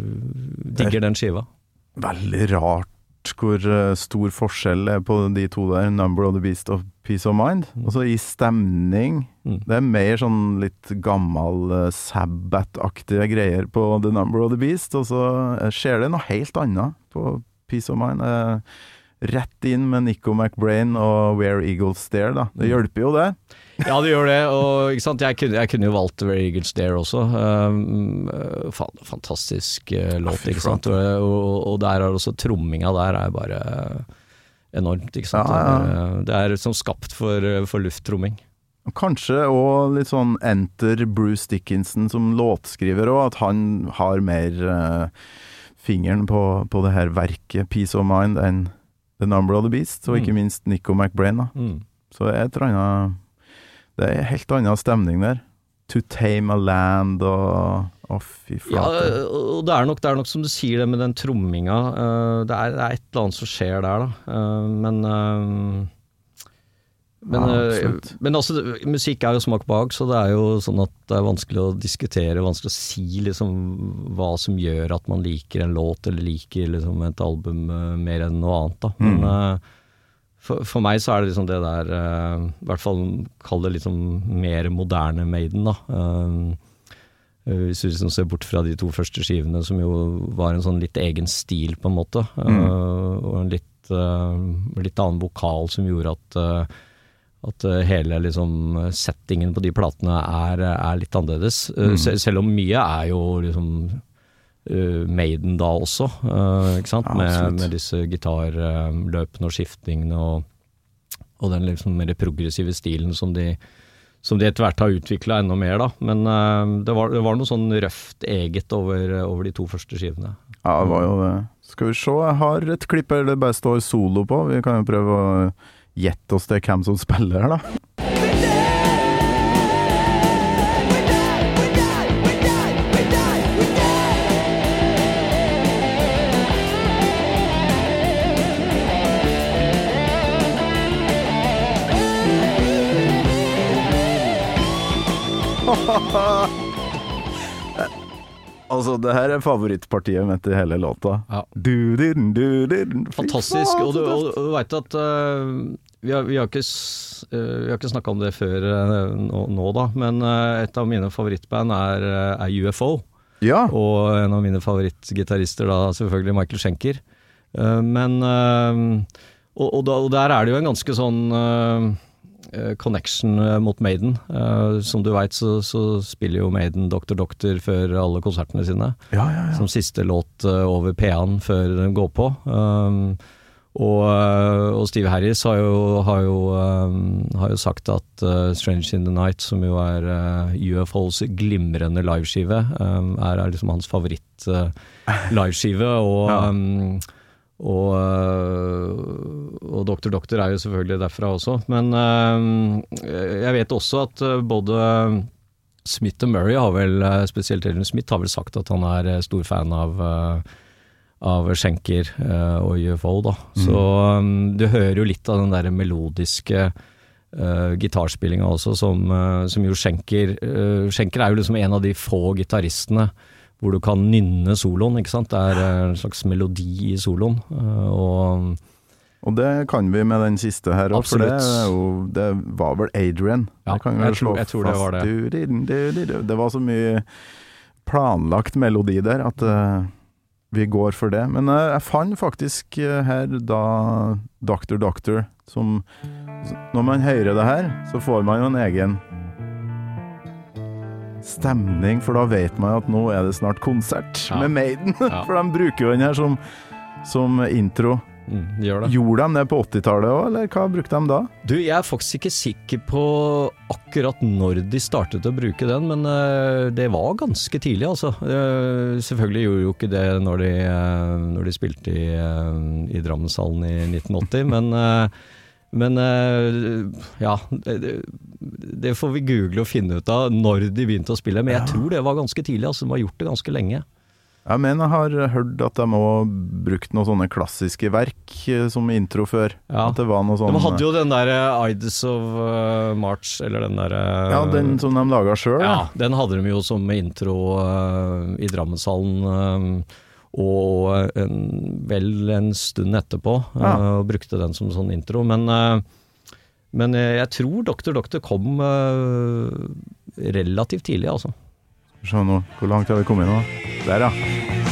digger den skiva. Veldig rart hvor stor forskjell er på de to der, Number of the Beast og Peace of Mind. Mm. Og så i stemning, mm. det er mer sånn litt gammel uh, Sabbath-aktige greier på The Number of the Beast, og så uh, skjer det noe helt annet på Peace of Mind. Uh, rett inn med Nico McBrain og Where Eagles Stare da. Det hjelper jo det. Ja, det gjør det, og ikke sant, jeg kunne, jeg kunne jo valgt Where Eagles Stare også. Um, uh, fantastisk uh, låt, ikke sant? Og, og, og der er også tromminga der er bare enormt, ikke sant? Ja, ja. Det er som skapt for, for lufttromming. Kanskje også litt sånn enter Bruce Dickinson som låtskriver også, at han har mer uh, fingeren på, på det her verket Peace of Mind enn The Number of the Beast, og ikke mm. minst Nico McBrain da. Mm. Så det er et eller annet, det er helt annen stemning der. To Tame a Land og oh, fy flate. Ja, og det er, nok, det er nok som du sier det med den tromminga, uh, det, er, det er et eller annet som skjer der da, uh, men uh, men, ja, uh, men altså, musikk er jo smak bak, så det er jo sånn at det er vanskelig å diskutere, vanskelig å si liksom hva som gjør at man liker en låt, eller liker liksom et album uh, mer enn noe annet da, men uh, For, for meg så er det liksom det der, uh, i hvert fall kall det liksom mer moderne Maiden da. Uh, hvis du liksom ser bort fra de to første skivene som jo var en sånn litt egen stil på en måte, uh, mm. og en litt, uh, litt annen vokal som gjorde at, uh, at uh, hele liksom settingen på de platene er, er litt annerledes. Uh, mm. Selv om mye er jo liksom... Uh, Maiden da også, uh, ikke sant? Ja, med, med disse gitarløpene uh, og skiftningene og, og den liksom mer progressive stilen som de, som de etter hvert har utviklet enda mer da, men uh, det, var, det var noe sånn røft eget over, over de to første skivene. Ja, det var jo det. Skal vi se, jeg har et klipp her det bare står solo på, vi kan jo prøve å gjette oss til hvem som spiller her da. Altså, det her er favorittpartiet mitt i hele låta. Ja. Du, din, du, din. Fantastisk, og du, og, og du vet at uh, vi, har, vi har ikke, s- uh, vi har ikke snakket om det før uh, nå, nå da, men uh, et av mine favorittband er, uh, er U F O, Ja, og en av mine favorittgitarister da selvfølgelig Michael Schenker. Uh, men, uh, og, og, da, og der er det jo en ganske sånn... Uh, connection mot Maiden. Uh, som du vet så, så spiller jo Maiden Doktor Doktor før alle konsertene sine. ja, ja, ja. Som siste låt uh, over P A-en før den går på. Um, og, uh, og Steve Harris har jo, har jo, um, har jo sagt at uh, Strange in the Night, som jo er uh, U F O's glimrende liveskive, um, er, er liksom hans favoritt uh, liveskive, og Ja. um, Og, og Doktor Doktor er jo selvfølgelig derfra også. Men jeg vet også at både Smith og Murray har vel, spesielt Elton Smith, har vel sagt at han er stor fan av, av Schenker og U F O da. Så du hører jo litt av den der melodiske uh, gitarspillinga også, som, uh, som jo Schenker uh, Schenker er jo liksom en av de få gitaristene hvor du kan nynne soloen, ikke sant? Det er en slags melodi i soloen, og... Og det kan vi med den siste her også, for det, er jo, det var vel Adrian. Ja, det kan vi jeg slå tror- jeg tror det fast. var det. Du, din, du, du, du. Det var så mye planlagt melodi der, at uh, vi går for det. Men uh, jeg fant faktisk uh, her da Doktor Doktor, som... Når man hører det her, så får man jo en egen... stemning, for da vet man at nå er det snart konsert Ja. med Maiden. Ja. For de bruker jo den her som, som intro. Mm, de gjør det. Gjorde de det på åttitallet også, eller hva brukte de da? Du, jeg er faktisk ikke sikker på akkurat når de startet å bruke den, men uh, det var ganske tidlig, altså. Uh, selvfølgelig gjorde jo ikke det når de, uh, når de spilte i, uh, i Drammenshallen i nitten åtti, men... Uh, Men uh, ja, det, det får vi google og finne ut av når de begynte å spille. Men jeg tror det var ganske tidlig, altså de har gjort det ganske lenge. Jeg mener jeg har hørt at de har brukt noen sånne klassiske verk eh, som intro før. Ja. At det var noe sånn... De hadde jo den der uh, Ides of uh, March, eller den der... Uh, Ja, den som de laget selv. ja, den hadde de jo som intro uh, i Drammenshallen, uh, og en, vel en stund etterpå, Ja. uh, og brukte den som sånn intro. Men, uh, men uh, jeg tror Doktor Doktor kom uh, relativt tidlig, altså. Se nå, hvor langt har vi kommet nå? Der, ja.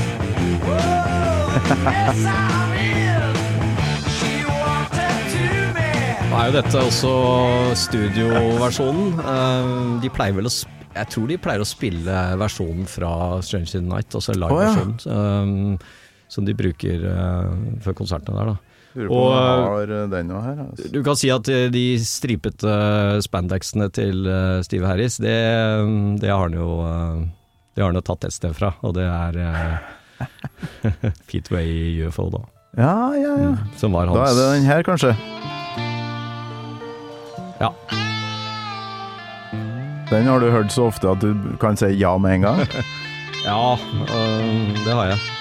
Nå er jo dette også studioversjonen. Uh, de pleier vel å sp- jeg tror de pleier å spille versjonen fra Strange in the Night, altså live-versjonen, um, som de bruker uh, før konsertene der da. Lurer på Og, om jeg har eh, den også her. Altså. Du kan si at eh, de stripete spandexene til uh, Steve Harris, det, det har han jo uh, det har han jo tatt et sted fra, og det er uh, Feetway U F O da, Ja, ja, ja. mm, som var hans. Da er det den her, kanskje. Ja. Den har du hørt så ofte at du kan si ja med en gang. Ja, øh, det har jeg.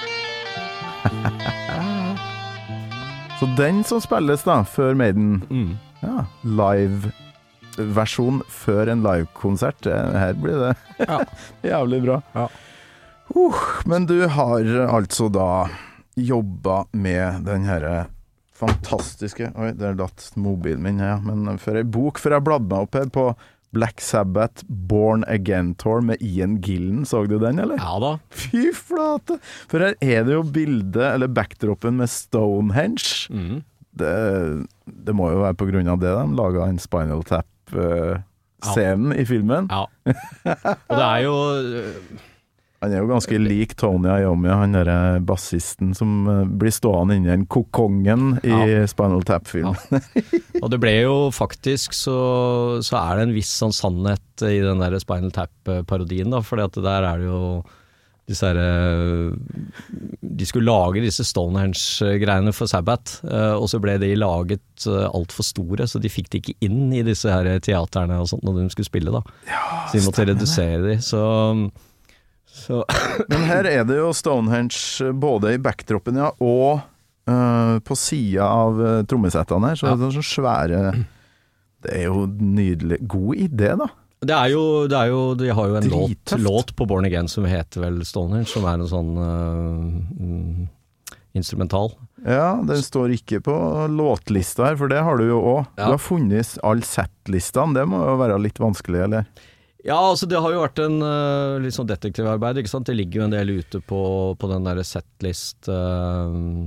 Så den som spilles da, før Maiden, Mm. ja, live-versjon før en live-konsert, eh, her blir det Ja. jævlig bra. Ja. Uh, men du har altså da jobbet med den her fantastiske, oi, der datt mobilen min, ja, men for en bok, for jeg bladde meg opp her på Black Sabbath Born Again Tour med Ian Gillan, så du den, eller? Ja da. Fy flate! For her er det jo bildet, eller backdropen med Stonehenge. Mm. Det, det må jo være på grunn av det de laget en Spinal Tap-scenen i filmen. Ja. Og det er jo øh, Han er jo ganske lik Tony Iommi, han der bassisten som eh, blir stående inni den kokongen i Ja. Spinal Tap-filmen. Og det ble jo faktisk så, så er det en viss sånn sannhet i den der Spinal Tap-parodien da, fordi at der er det jo disse her, de skulle lage disse Stonehenge-greiene for Sabbath, og så ble de laget alt for store, så de fikk det ikke inn i disse her teaterne og sånt når de skulle spille da. Ja, så de måtte redusere de, så, så Men her er det jo Stonehenge både i backdropen, ja, og uh, på siden av uh, trommesettene her, så Ja. det er sånn svære. Det er jo nydelig. God idé, da. Det er jo, det er jo de har jo en låt, Drittøft. låt på Born Again som heter vel Stonehenge, som er en sånn uh, mm, instrumental. Ja, den står ikke på låtlista her, for det har du jo også. Ja. Du har funnet all settlistene, det må jo være litt vanskelig, eller? Ja, altså det har jo vært en uh, litt sånn detektivarbeid, ikke sant? Det ligger jo en del ute på, på den der setlist uh,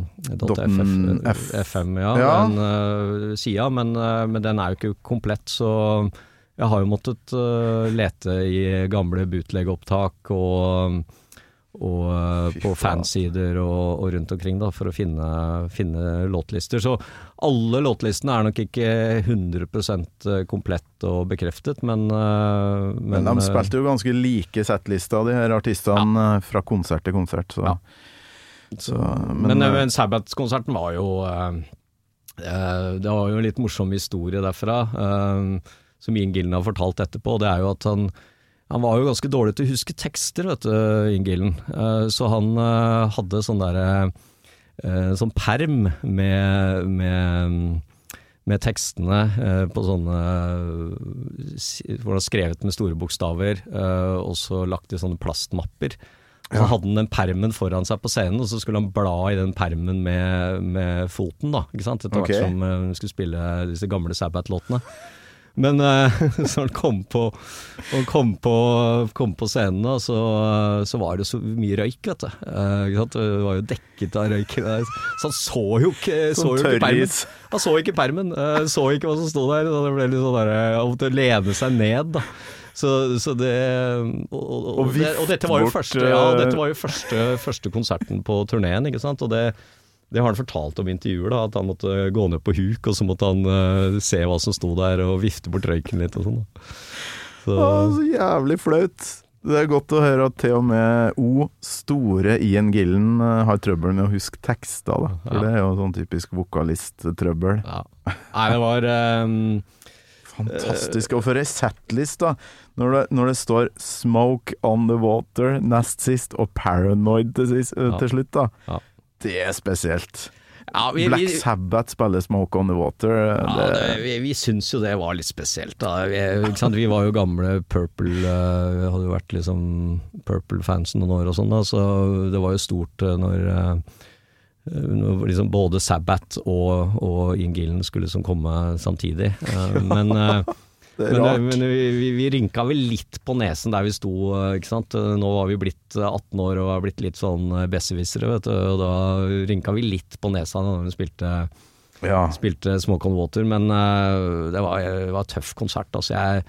F. .fm, ja, Ja. den uh, sida, men, uh, men den er jo ikke komplett, så jeg har jo måttet uh, lete i gamle bootleg-opptak og, og uh, Fy på faen. fansider og, og rundt omkring da, for å finne, finne låtlister. Så alle låtlistene er nok ikke hundre prosent komplett og bekreftet, men... uh, Men de spilte jo ganske like settlister, de her artistene, ja. Fra konsert til konsert. Så. Ja. Så, men, men, men Sabbath-konserten var jo uh, uh, det var jo en litt morsom historie derfra, uh, som Ian Gillan har fortalt etterpå. Det er jo at han Han var jo ganske dårlig til å huske tekster, vet du, Ian Gillan. Uh, så han uh, hadde sånn der uh, sånn perm med, med, med tekstene uh, på sånne uh, hvor han skrevet med store bokstaver, uh, og så lagt i sånne plastmapper. Og så hadde han den permen foran seg på scenen, og så skulle han bla i den permen med, med foten, da, ikke sant? Etter hvert Ok. som uh, han skulle spille disse gamle Sabbath-låtene. Men uh, så han kom på, han kom på, kom på scenen, og så, så var det så mye røyk, vet du. Uh, ikke sant? Det var jo dekket av røyk. Så han så jo ikke, så Sånn jo ikke permen. tørris. Han så ikke permen, uh, så ikke hva som stod der. Så det ble litt sånn der, han måtte lene seg ned, da. Så, så det og, og, og, Og det, og dette var jo vift bort, første, ja, dette var jo første, første konserten på turneen, ikke sant? Og det Det har han fortalt om intervjuer, da, at han måtte gå ned på huk, og så måtte han uh, se hva som stod der, og vifte bort røyken litt og sånn. Da. Så, Å, så jævlig flaut. Det er godt å høre at til og med O, store Ian Gillan, uh, har trøbbel med å huske tekster, da. For Ja. det er jo sånn typisk vokalist-trøbbel. ja. Nei, det var um, Fantastisk. Og for ei setlist, da. Når det, når det står 'Smoke on the Water' nest sist, og 'Paranoid' til, sist, uh, Ja. til slutt, da. Ja. Det er spesielt. ja, vi, Black vi, Sabbath spiller 'Smoke on the Water'. ja, det, det, vi, vi syns jo det var litt spesielt, da. Vi, ikke sant? Vi var jo gamle Purple, uh, vi hadde jo vært liksom Purple-fans noen år og sånn, da, så det var jo stort uh, når uh, når liksom både Sabbath og, og Ian Gillan skulle liksom komme samtidig. Uh, men uh, det er men, rart. men vi, vi, vi rynka vel litt på nesen der vi sto, ikke sant? Nå var vi blitt atten år og var blitt litt sånn besserwissere, vet du, og da rynka vi litt på nesa når vi spilte, Ja. spilte Smoke on Water, men uh, det var, det var tøff konsert, altså jeg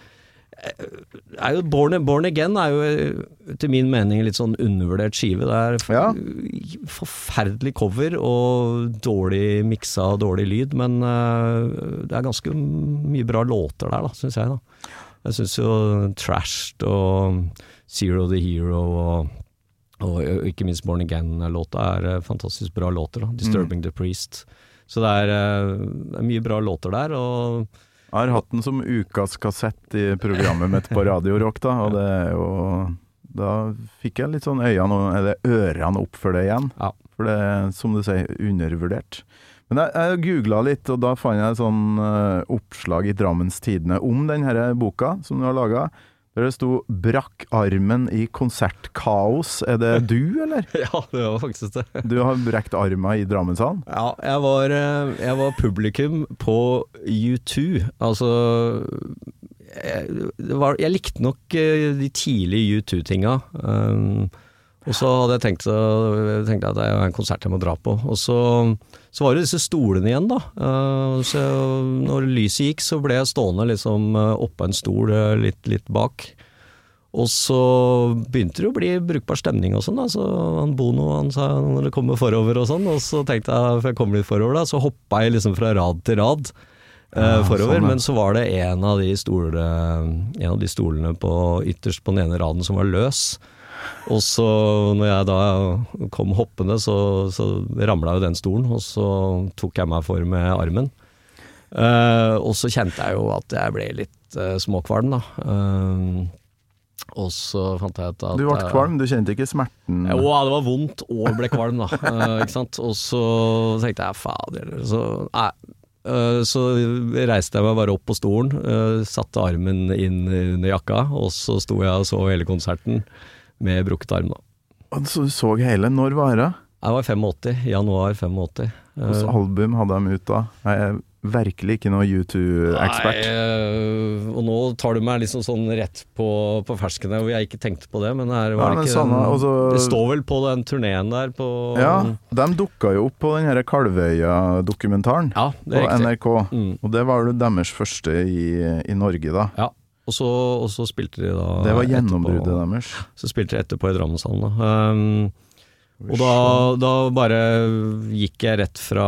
er jo Born, Born Again er jo til min mening litt sånn undervurdert skive. Det er Ja. forferdelig cover og dårlig miksa og dårlig lyd, men uh, det er ganske mye bra låter der, da, synes jeg. Da. Jeg synes jo Trashed og Zero the Hero og, og ikke minst Born Again-låta er uh, fantastisk bra låter. Da. Disturbing Mm. the Priest. Så det er, uh, det er mye bra låter der, og Jeg har hatt den som ukas kassett i programmet mitt på Radio Rock, da, og det er jo Da fikk jeg litt sånn øynene, eller ørene opp for det igjen. ja. For det er, som du sier, undervurdert. Men jeg, jeg googlet litt, og da fant jeg et sånn uh, oppslag i Drammens Tidende om denne boka som du har laget, der det sto 'Brakk armen i konsertkaos'. Er det du, eller? ja, det var faktisk det. Du har brekt armen i Drammenshallen? Ja, jeg var, eh, jeg var publikum på U to, altså jeg, det var, jeg likte nok eh, de tidlige U to-tinga, um, og så hadde jeg tenkt, så, tenkte jeg at det er en konsert jeg må dra på, og så, så var det disse stolene igjen da, uh, så når lyset gikk så ble jeg stående liksom uh, oppe en stol uh, litt, litt bak, og så begynte det å bli brukbar stemning og sånn da, så han Bono han sa når det kommer forover og sånn, og så tenkte jeg, for jeg kom litt forover da, så hoppet jeg liksom fra rad til rad uh, Ja, forover, sånn, ja. men så var det en av de stolene, en av de stolene på ytterst på den ene raden som var løs, og så når jeg da kom hoppende så, så ramlet jo den stolen, og så tok jeg meg for med armen, uh, og så kjente jeg jo at jeg ble litt uh, småkvalm da, uh, og så fant jeg ut at Du ble kvalm, du kjente ikke smerten? Jo, det var vondt og ble kvalm da, uh, ikke sant? Og så tenkte jeg, fader, så nei, uh, så reiste jeg meg bare opp på stolen, uh, satte armen inn under jakka, og så sto jeg og så hele konserten med brukket arm da. Så du så hele, når var det? Jeg var åttifem, januar åttifem. Hvilket uh, album hadde de ut da? Jeg er virkelig ikke noe U to-ekspert. Nei, og nå tar du meg liksom sånn rett på, på ferskene, hvor jeg ikke tenkte på det, men, her var ja, men det, ikke samme, den, også, det står vel på den turneen der på, ja, de dukket jo opp på den her Kalvøya-dokumentaren ja, på N R K, mm. og det var jo deres første i, i Norge da. Ja, og så, og så spilte de da det var gjennombruddet deres. Så spilte de etterpå i Drammenshallen da. Um, og da, da bare gikk jeg rett fra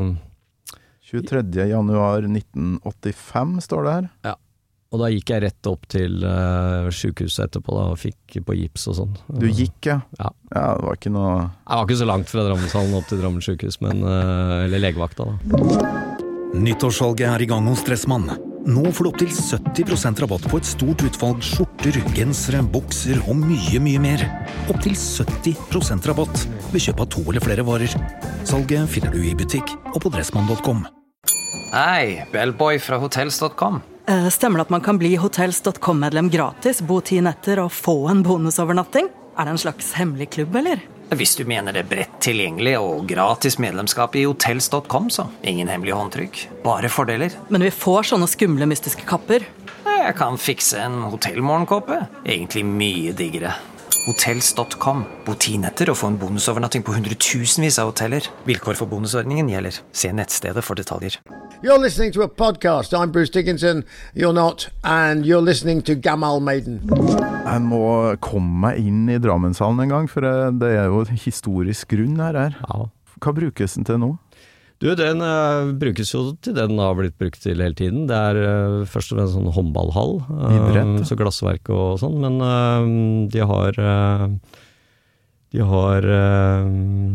tjuetredje januar nitten åttifem står det her. Ja, og da gikk jeg rett opp til uh, sykehuset etterpå da, og fikk på gips og sånn. Du gikk, ja? Ja. Ja, det var ikke noe... Jeg var ikke så langt fra Drammenshallen opp til Drammen sykehus, men, uh, eller legevakta da. Nyttårssalget er i gang hos Dressmann. Nå får du opp til sytti prosent rabatt på et stort utvalg skjorter, gensere, bukser og mye, mye mer. Opp til sytti prosent rabatt ved kjøp av to eller flere varer. Salget finner du i butikk og på dressmann punktum com. Hei, Bellboy fra hotels punktum com. Eh, stemmer det at man kan bli hotels punktum com-medlem gratis, bo ti netter og få en bonusovernatting? Er det en slags hemmelig klubb, eller? Hvis du mener det er bredt tilgjengelig og gratis medlemskap i hotels punktum com, så ingen hemmelig håndtrykk, bare fordeler. Men vi får sånne skumle mystiske kapper. Jeg kan fikse en hotellmorgenkåpe, egentlig mye diggere. hotels punktum com, bo ti netter og få en bonusovernatting på hundretusenvis av hoteller. Vilkår for bonusordningen gjelder. Se nettstedet for detaljer. You're listening to a podcast. I'm Bruce Dickinson. You're not. And you're listening to Gamal Maiden. Jeg må komme meg inn i Drammenshallen en gang, for det er jo historisk grunn her. her. Ja. Hva brukes den til nå? Du, den uh, brukes jo til det den har blitt brukt til hele tiden. Det er uh, først og fremst sånn håndballhall, uh, Idrett, så glassverk og sånn, men uh, de har uh, de har uh,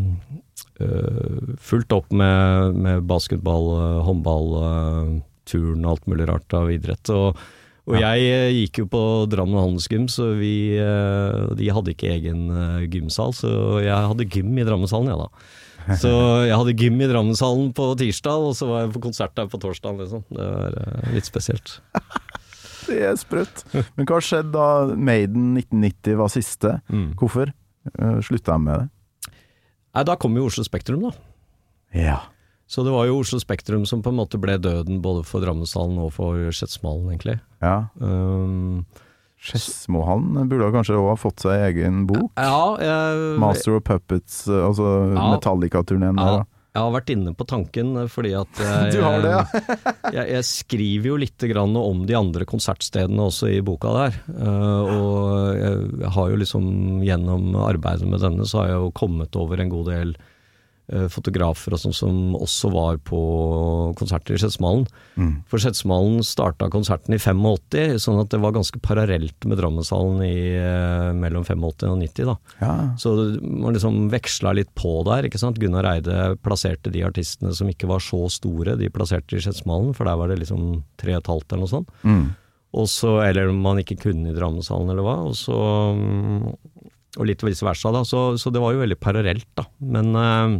uh, fulgt opp med, med basketball, uh, håndball, uh, turn, alt mulig rart av idrett, og, og ja. jeg uh, gikk jo på Drammen Handelsgym, så vi, uh, de hadde ikke egen uh, gymsal, så jeg hadde gym i Drammenshallen, ja da. Så jeg hadde gym i Drammenshallen på tirsdag, og så var jeg på konsert der på torsdag, liksom. Det var uh, litt spesielt. Det er sprøtt. Men hva skjedde da Maiden nitten nitti var siste? Mm. Hvorfor uh, sluttet jeg med det? Nei, da kom jo Oslo Spektrum da. Ja. Så det var jo Oslo Spektrum som på en måte ble døden både for Drammenshallen og for Skedsmalen, egentlig. Ja. Um, Skedsmohallen burde kanskje også ha fått seg egen bok. Ja, jeg, Master of Puppets, altså ja, Metallica-turneen der. Ja, jeg har vært inne på tanken, fordi at jeg, du har det, ja. jeg, jeg skriver jo litt grann om de andre konsertstedene også i boka der, uh, og jeg har jo liksom gjennom arbeidet med denne, så har jeg jo kommet over en god del uh, fotografer og sånn som også var på konserter i Skedsmalen. Mm. For Skedsmalen startet konserten i åttifem, sånn at det var ganske parallelt med Drammenshallen i uh, mellom åttifem og nitti da. Ja. Så man liksom vekslet litt på der, ikke sant? Gunnar Eide plasserte de artistene som ikke var så store, de plasserte i Skedsmalen, for der var det liksom tre og et halvt eller noe sånt. Mm. Og så, eller man ikke kunne i Drammenshallen eller hva, og så, og litt vice versa da, så, så det var jo veldig parallelt da. Men uh,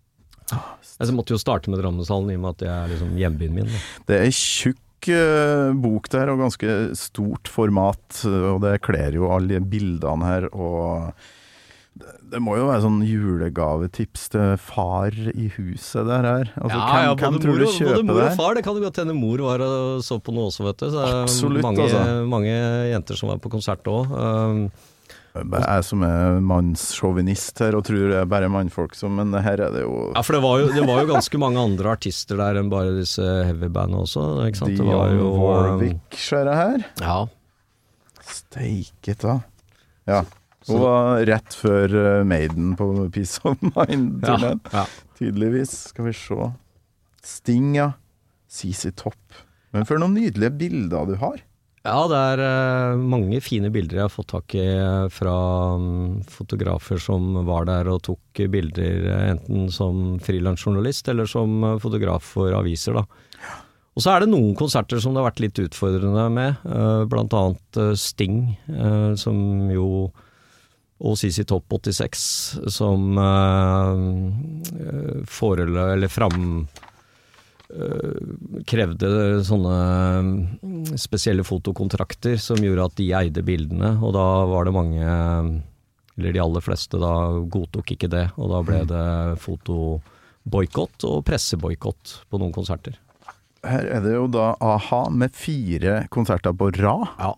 jeg måtte jo starte med Drammenshallen i og med at det er liksom hjembyen min da. Det er tjukk uh, bok der og ganske stort format, og det kler jo alle bildene her, og det, det må jo være sånn julegavetips til far i huset der her. Altså, ja, hvem, ja, hvem tror du kjøper både mor og der? far, det kan jo godt hende mor var og så på noe også, vet du. Så absolutt, mange, altså. Mange jenter som var på konsert også. Um, Jeg som er mannssjåvinist her og tror det er bare mannfolk som, men her er det jo... Ja, for det var jo, det var jo ganske mange andre artister der enn bare disse heavy-bandene også, ikke sant? Det var jo... Warwick skjer det her. Ja. Steiket da. Ja, og var rett før Maiden på Peace of Mind-turnen. Ja, ja. Tydeligvis, skal vi se. Sting, ja. C C Top. Men for noen nydelige bilder du har. Ja, det er uh, mange fine bilder jeg har fått tak i fra um, fotografer som var der og tok bilder enten som frilansjournalist eller som uh, fotograf for aviser da. Og så er det noen konserter som det har vært litt utfordrende med, uh, blant annet uh, Sting, uh, som jo, og C C Top åttiseks, som uh, forelø, eller fram... krevde sånne spesielle fotokontrakter som gjorde at de eide bildene, og da var det mange, eller de aller fleste da godtok ikke det, og da ble det fotoboykott og presseboykott på noen konserter. Her er det jo da A-ha med fire konserter på rad. Ja.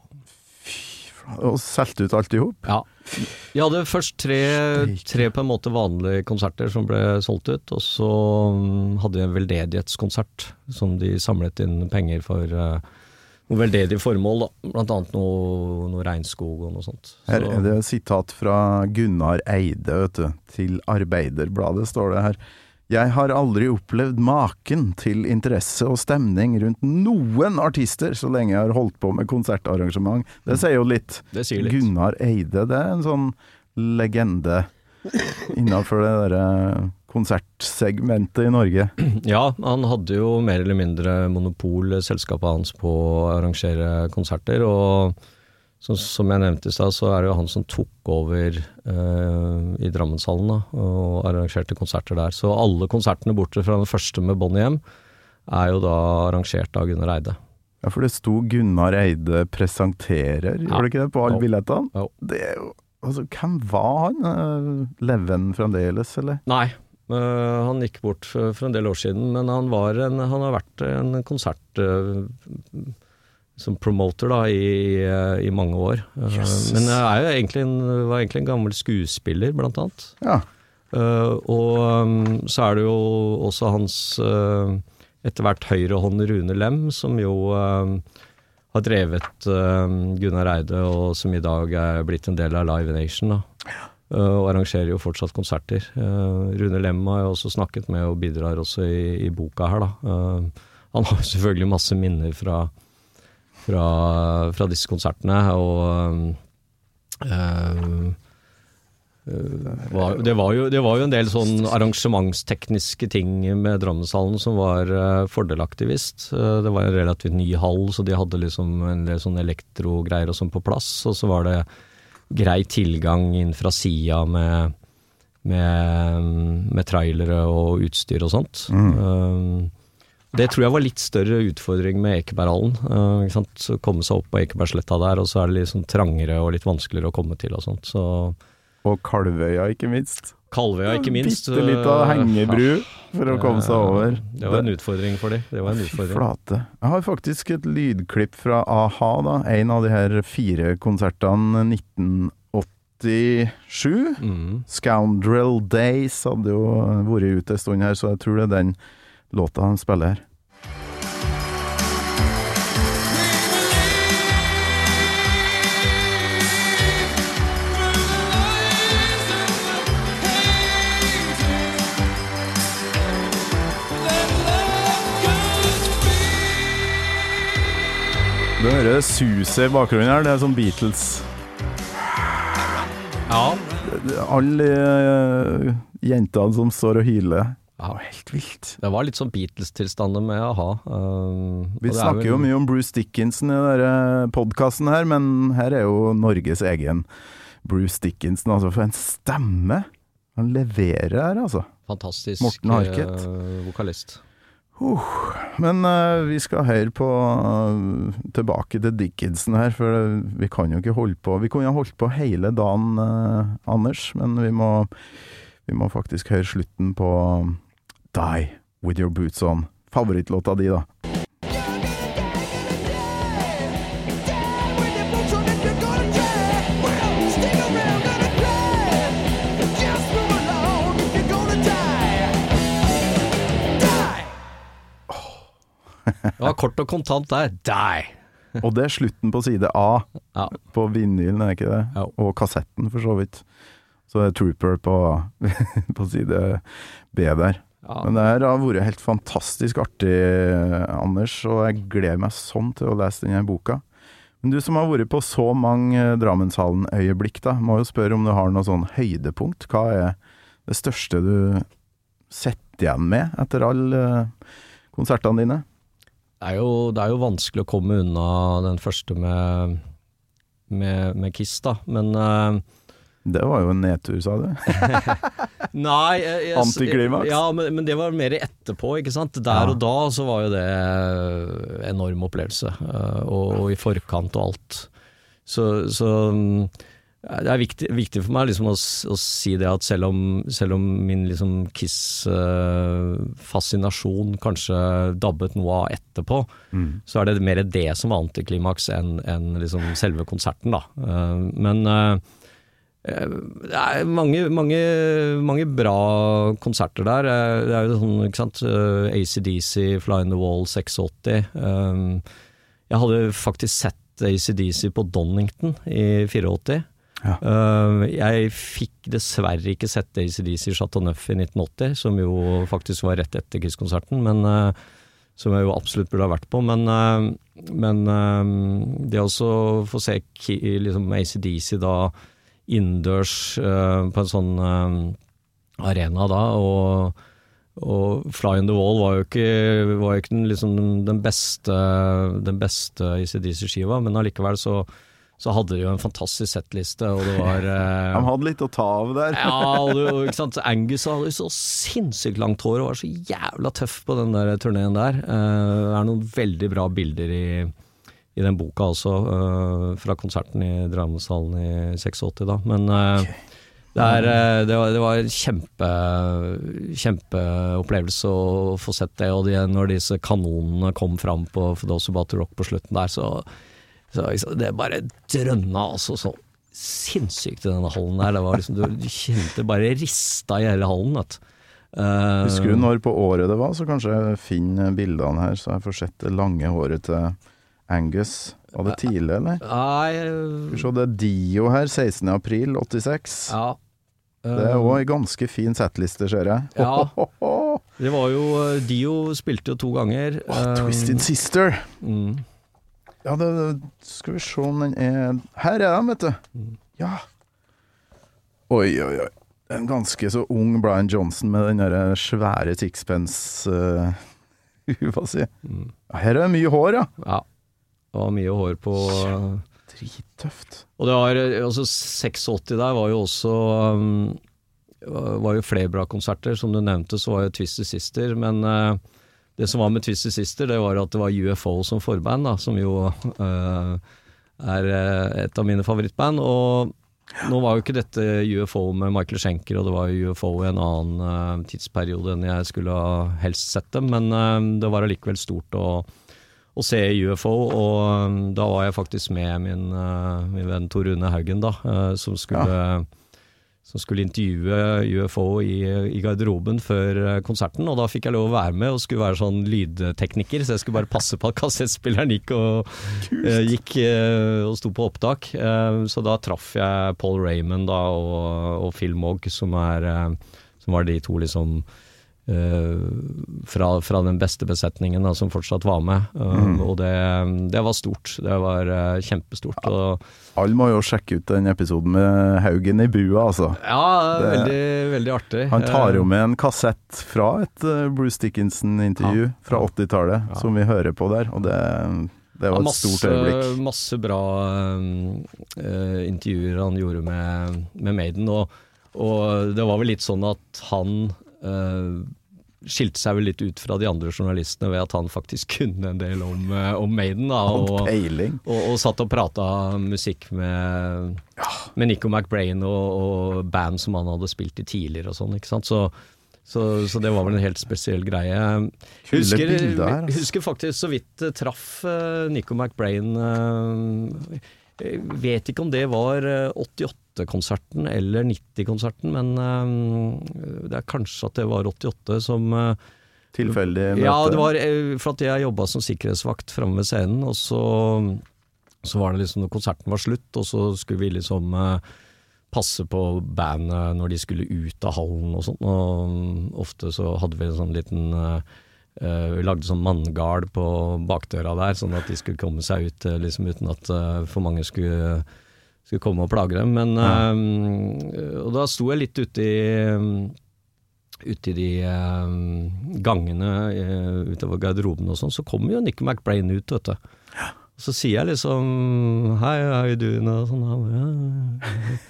Og solgt ut alt i hop. Ja. Vi hadde først tre, tre på en måte vanlige konserter som ble solgt ut, og så hadde vi en veldedighetskonsert som de samlet inn penger for uh, noen veldedige formål, da. Blant annet noe, noe regnskog og noe sånt. Så. Her er det sitat fra Gunnar Eide, vet du, til Arbeiderbladet står det her. Jeg har aldri opplevd maken til interesse og stemning rundt noen artister så lenge jeg har holdt på med konsertarrangement. Det sier jo litt. Det sier litt. Gunnar Eide, det er en sånn legende innenfor det der konsertsegmentet i Norge. Ja, han hadde jo mer eller mindre monopol, selskapet hans, på å arrangere konserter, og så, som jeg nevnte i sted, så er det jo han som tok over eh, i Drammenshallen da, og arrangerte konserter der. Så alle konsertene borte fra den første med Bonnie M er jo da arrangert av Gunnar Eide. Ja, for det sto Gunnar Eide presenterer, ja. Gjorde det ikke det, på alle billettene? Jo. Det er jo, altså, hvem var han? Lever han fremdeles, eller? Nei, uh, han gikk bort for, for en del år siden, men han, var en, han har vært en konsert... Uh, som promoter da, i, i mange år. Jesus. Men jeg er jo egentlig en, var egentlig en gammel skuespiller, blant annet. Ja. Uh, og um, så er det jo også hans uh, etter hvert høyrehånd Rune Lem, som jo uh, har drevet uh, Gunnar Eide, og som i dag er blitt en del av Live Nation, da. Uh, og arrangerer jo fortsatt konserter. Uh, Rune Lem har jo også snakket med, og bidrar også i, i boka her, da. Uh, han har selvfølgelig masse minner fra Fra, fra disse konsertene, og øh, øh, var, det, var jo, det var jo en del sånn arrangementstekniske ting med Drammenshallen som var øh, fordelaktig visst. Uh, det var en relativt ny hall, så de hadde liksom en del sånn elektrogreier og sånn på plass, og så var det grei tilgang inn fra sida med, med, med trailere og utstyr og sånt. Mm. Uh, Det tror jeg var litt større utfordring med Ekeberghallen, uh, ikke sant? Så komme seg opp på Ekebergsletta der, og så er det litt sånn trangere og litt vanskeligere å komme til og sånt. Så og Kalvøya, ikke minst. Kalvøya, ikke minst. Bitte litt av hengebru for å komme seg over. Det var en utfordring for dem. Det var en utfordring. Flate. Jeg har faktisk et lydklipp fra A-ha, da. En av de her fire konsertene nitten åttisju. Mm. Scoundrel Days hadde jo vært ute en stund her, så jeg tror det er den låta han spiller her. Du hører suset i bakgrunnen her, det er sånn Beatles. Ja. Alle uh, jentene som står og hyler. Ja, helt vilt. Det var litt sånn Beatles-tilstander med A-ha. Uh, Vi snakker vel jo mye om Bruce Dickinson i denne podcasten her, men her er jo Norges egen Bruce Dickinson, altså for en stemme. Han leverer her, altså. Fantastisk Morten Harket. Uh, vokalist. Uh, men uh, vi skal høre på uh, tilbake til Dickinson her, for vi kan jo ikke holde på. Vi kunne ha holdt på hele dagen, uh, Anders, men vi må, vi må faktisk høre slutten på Die With Your Boots On. Favorittlåta di, da. Det var kort og kontant der. Die! Og det er slutten på side A, ja. På vinylen, er ikke det? Ja. Og kassetten, for så vidt. Så er Trooper på, på side B der. Ja. Men det her har vært helt fantastisk artig, Anders, og jeg gleder meg sånn til å lese denne boka. Men du som har vært på så mange Drammenshallen-øyeblikk, da, må jo spørre om du har noe sånn høydepunkt. Hva er det største du setter igjen med etter alle konsertene dine? Det er, jo, det er jo vanskelig å komme unna den første med, med, med Kiss, da. Men uh, Det var jo en nedtur, sa du. Nei, jeg, jeg, Antiklimaks. Ja, men, men det var mer etterpå, ikke sant? Der Ja. og da så var jo det enorm opplevelse, uh, og, og i forkant og alt. Så, så det er viktig, viktig for meg liksom å, å si det at selv om, selv om min liksom Kiss-fascinasjon uh, kanskje dabbet noe av etterpå, mm. så er det mer det som var antiklimaks enn, enn liksom selve konserten da. Uh, men uh, det er mange, mange, mange bra konserter der. Det er jo sånn, ikke sant, A C D C, Fly in the Wall, seksogåtti. Um, jeg hadde faktisk sett A C D C på Donington i åttifire. Ja. Uh, jeg fikk dessverre ikke sett A C D C i Chateau Neuf i nitten åtti, som jo faktisk var rett etter Kiss-konserten, men uh, som jeg jo absolutt burde ha vært på. Men, uh, men uh, det også få se liksom A C D C da innendørs uh, på en sånn uh, arena da, og og Fly in the Wall var jo ikke, var jo ikke den, liksom, den beste den beste A C D C-skiva, men allikevel så, så hadde de jo en fantastisk settliste, og det var eh, De hadde litt å ta av der. Ja, og, det, og ikke sant, Angus hadde jo så sinnssykt langt hår og var så jævla tøff på den der turneen der. Eh, det er noen veldig bra bilder i, i den boka også, eh, fra konserten i Drammenshallen i seksogåtti da, men eh, okay. Det, er, det, var, det var en kjempe, kjempeopplevelse å få sett det, og de, når disse kanonene kom fram på For Those About to Rock på slutten der, så, så det bare drønna altså så sinnssykt i denne hallen der. Det var liksom, du kjente bare rista i hele hallen. Vet. Uh, Husker du når på året det var, så kanskje jeg finner bildene her, så jeg får sett det lange håret til Angus. Var det tidlig, eller? Nei. Skal vi se, det er Dio her, sekstende april åttiseks. Ja. Uh, det er også en ganske fin settliste, ser jeg. Ja. Ho, ho, ho. Det var jo, Dio spilte jo to ganger. Oh, Twisted um, Sister. Mm. Ja, det, skal vi se om den er... Her er den, vet du. Mm. Ja. Oi, oi, oi. En ganske så ung Brian Johnson med den der svære sixpence uh, hva si. Mm. Her er det mye hår, ja. Ja. Det var mye hår på... Drittøft. Og det var, altså seksogåtti der var jo også um, var jo flere bra konserter. Som du nevnte, så var jo Twisted Sister, men uh, det som var med Twisted Sister, det var at det var U F O som forband, da, som jo uh, er et av mine favorittband, og nå var jo ikke dette U F O med Michael Schenker, og det var jo U F O i en annen uh, tidsperiode enn jeg skulle ha helst sett dem, men uh, det var allikevel stort å å se U F O, og um, da var jeg faktisk med min, uh, min venn Tor Rune Haugen da, uh, som, skulle, ja. som skulle intervjue U F O i, i garderoben før uh, konserten, og da fikk jeg lov å være med og skulle være sånn lydtekniker, så jeg skulle bare passe på at kassettspilleren gikk og, uh, gikk, uh, og sto på opptak. Uh, så da traff jeg Paul Raymond da, og, og Phil Mogg, som, er, uh, som var de to liksom Uh, fra, fra den beste besetningen da, som fortsatt var med, uh, mm. og det, det var stort, det var uh, kjempestort. Og, alle må jo sjekke ut den episoden med Haugen i bua, altså. Ja, det, veldig, veldig artig. Han tar jo med en kassett fra et uh, Bruce Dickinson-intervju ja. fra åttitallet, ja. som vi hører på der, og det, det var et masse, stort øyeblikk. Masse bra uh, intervjuer han gjorde med, med Maiden, og, og det var vel litt sånn at han uh, skilte seg vel litt ut fra de andre journalistene ved at han faktisk kunne en del om, om Maiden da, og, og, og, og satt og pratet musikk med, med Nico McBrain og, og band som han hadde spilt i tidligere og sånn, ikke sant? Så, så, så det var vel en helt spesiell greie. Jeg husker, jeg husker faktisk så vidt traff uh, Nico McBrain uh, jeg vet ikke om det var åttiåtte-konserten eller nitti-konserten, men uh, det er kanskje at det var åttiåtte som... Uh, Tilfeldig møte? Ja, det var for at jeg jobbet som sikkerhetsvakt fremme ved scenen, og så, så var det liksom når konserten var slutt, og så skulle vi liksom uh, passe på bandet når de skulle ut av hallen og sånt, og ofte så hadde vi en sånn liten... Uh, Uh, vi lagde sånn manngard på bakdøra der, sånn at de skulle komme seg ut uh, liksom uten at uh, for mange skulle, skulle komme og plage dem. Men, uh, og da sto jeg litt ute i, um, ute i de uh, gangene uh, utover garderoben og sånn, så kommer jo Nico McBrain ut, vet du. Og så sier jeg liksom, hei, how you doing? Og sånn, ja.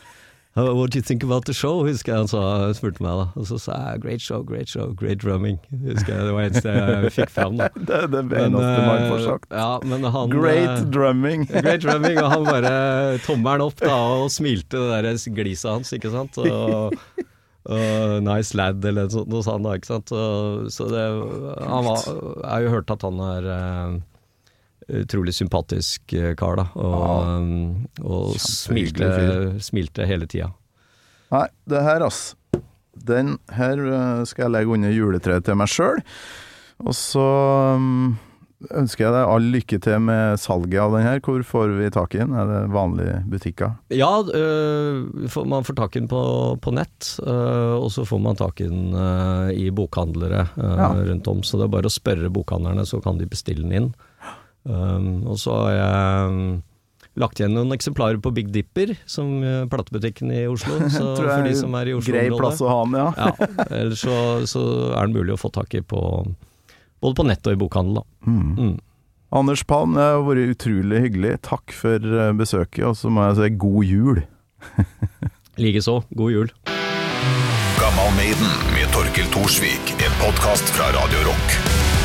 What do you think about the show? Husker jeg han sa, spurte meg da. Og så sa jeg, great show, great show, great drumming. Husker jeg, det var eneste jeg fikk frem da. Det er det eneste man får sagt. Ja, men han... Great drumming. Great drumming, og han bare tommeren opp da, og smilte det der gliset hans, ikke sant? Og, og nice lad, eller noe sånt da, ikke sant? Og, så det, han var, jeg har jo hørt at han er... utrolig sympatisk kar da, og, ja, og smilte, smilte hele tida. Nei, det her ass, den her skal jeg legge under juletreet til meg selv, og så um, ønsker jeg deg all lykke til med salget av den her. Hvor får vi tak i den? Er det vanlige butikker? Ja, øh, man får tak i den på, på nett, øh, og så får man tak i den øh, i bokhandlere øh, ja. rundt om, så det er bare å spørre bokhandlerne, så kan de bestille den inn. Um, og så har jeg um, lagt igjen noen eksemplarer på Big Dipper, som uh, platebutikken i Oslo, så for de som er i Oslo. Grei plass å ha den, ja. Ja, ellers så, så er det mulig å få tak i på, både på nett og i bokhandel da. Mm. Mm. Anders Palm, det har vært utrolig hyggelig. Takk for besøket, og så må jeg si god jul. Likeså, god jul. Gammal Maiden med Torkel Torsvik, en podcast fra Radio Rock.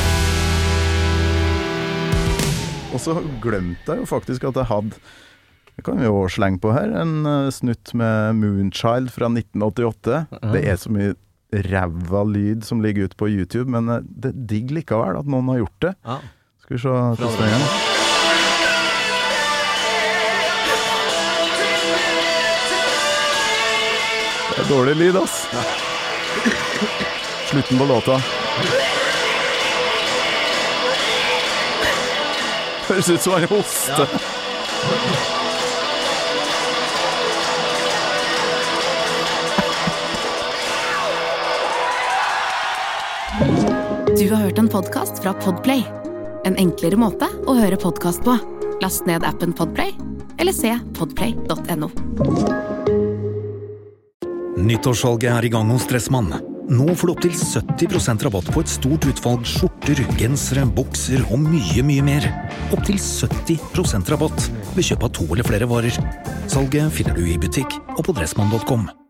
Og så glemte jeg jo faktisk at jeg hadde, det kan vi jo slenge på her, en snutt med Moonchild fra nitten åttiåtte. Uh-huh. Det er så mye ræva lyd som ligger ute på YouTube, men det er digg likevel at noen har gjort det. Ja. Skal vi se til strengen. Det er dårlig lyd, ass. Ja. Slutten på låta. Høres ut som han hoste. Ja. Du har hørt en podcast fra Podplay. En enklere måte å høre podcast på. Last ned appen Podplay, eller se podplay punktum no. Nyttårssalget er i gang hos Dressmann. Nå får du opp til sytti prosent rabatt på et stort utvalg skjorter, gensere, bukser og mye, mye mer. Opp til sytti prosent rabatt ved kjøp av to eller flere varer. Salget finner du i butikk og på dressmann punktum com.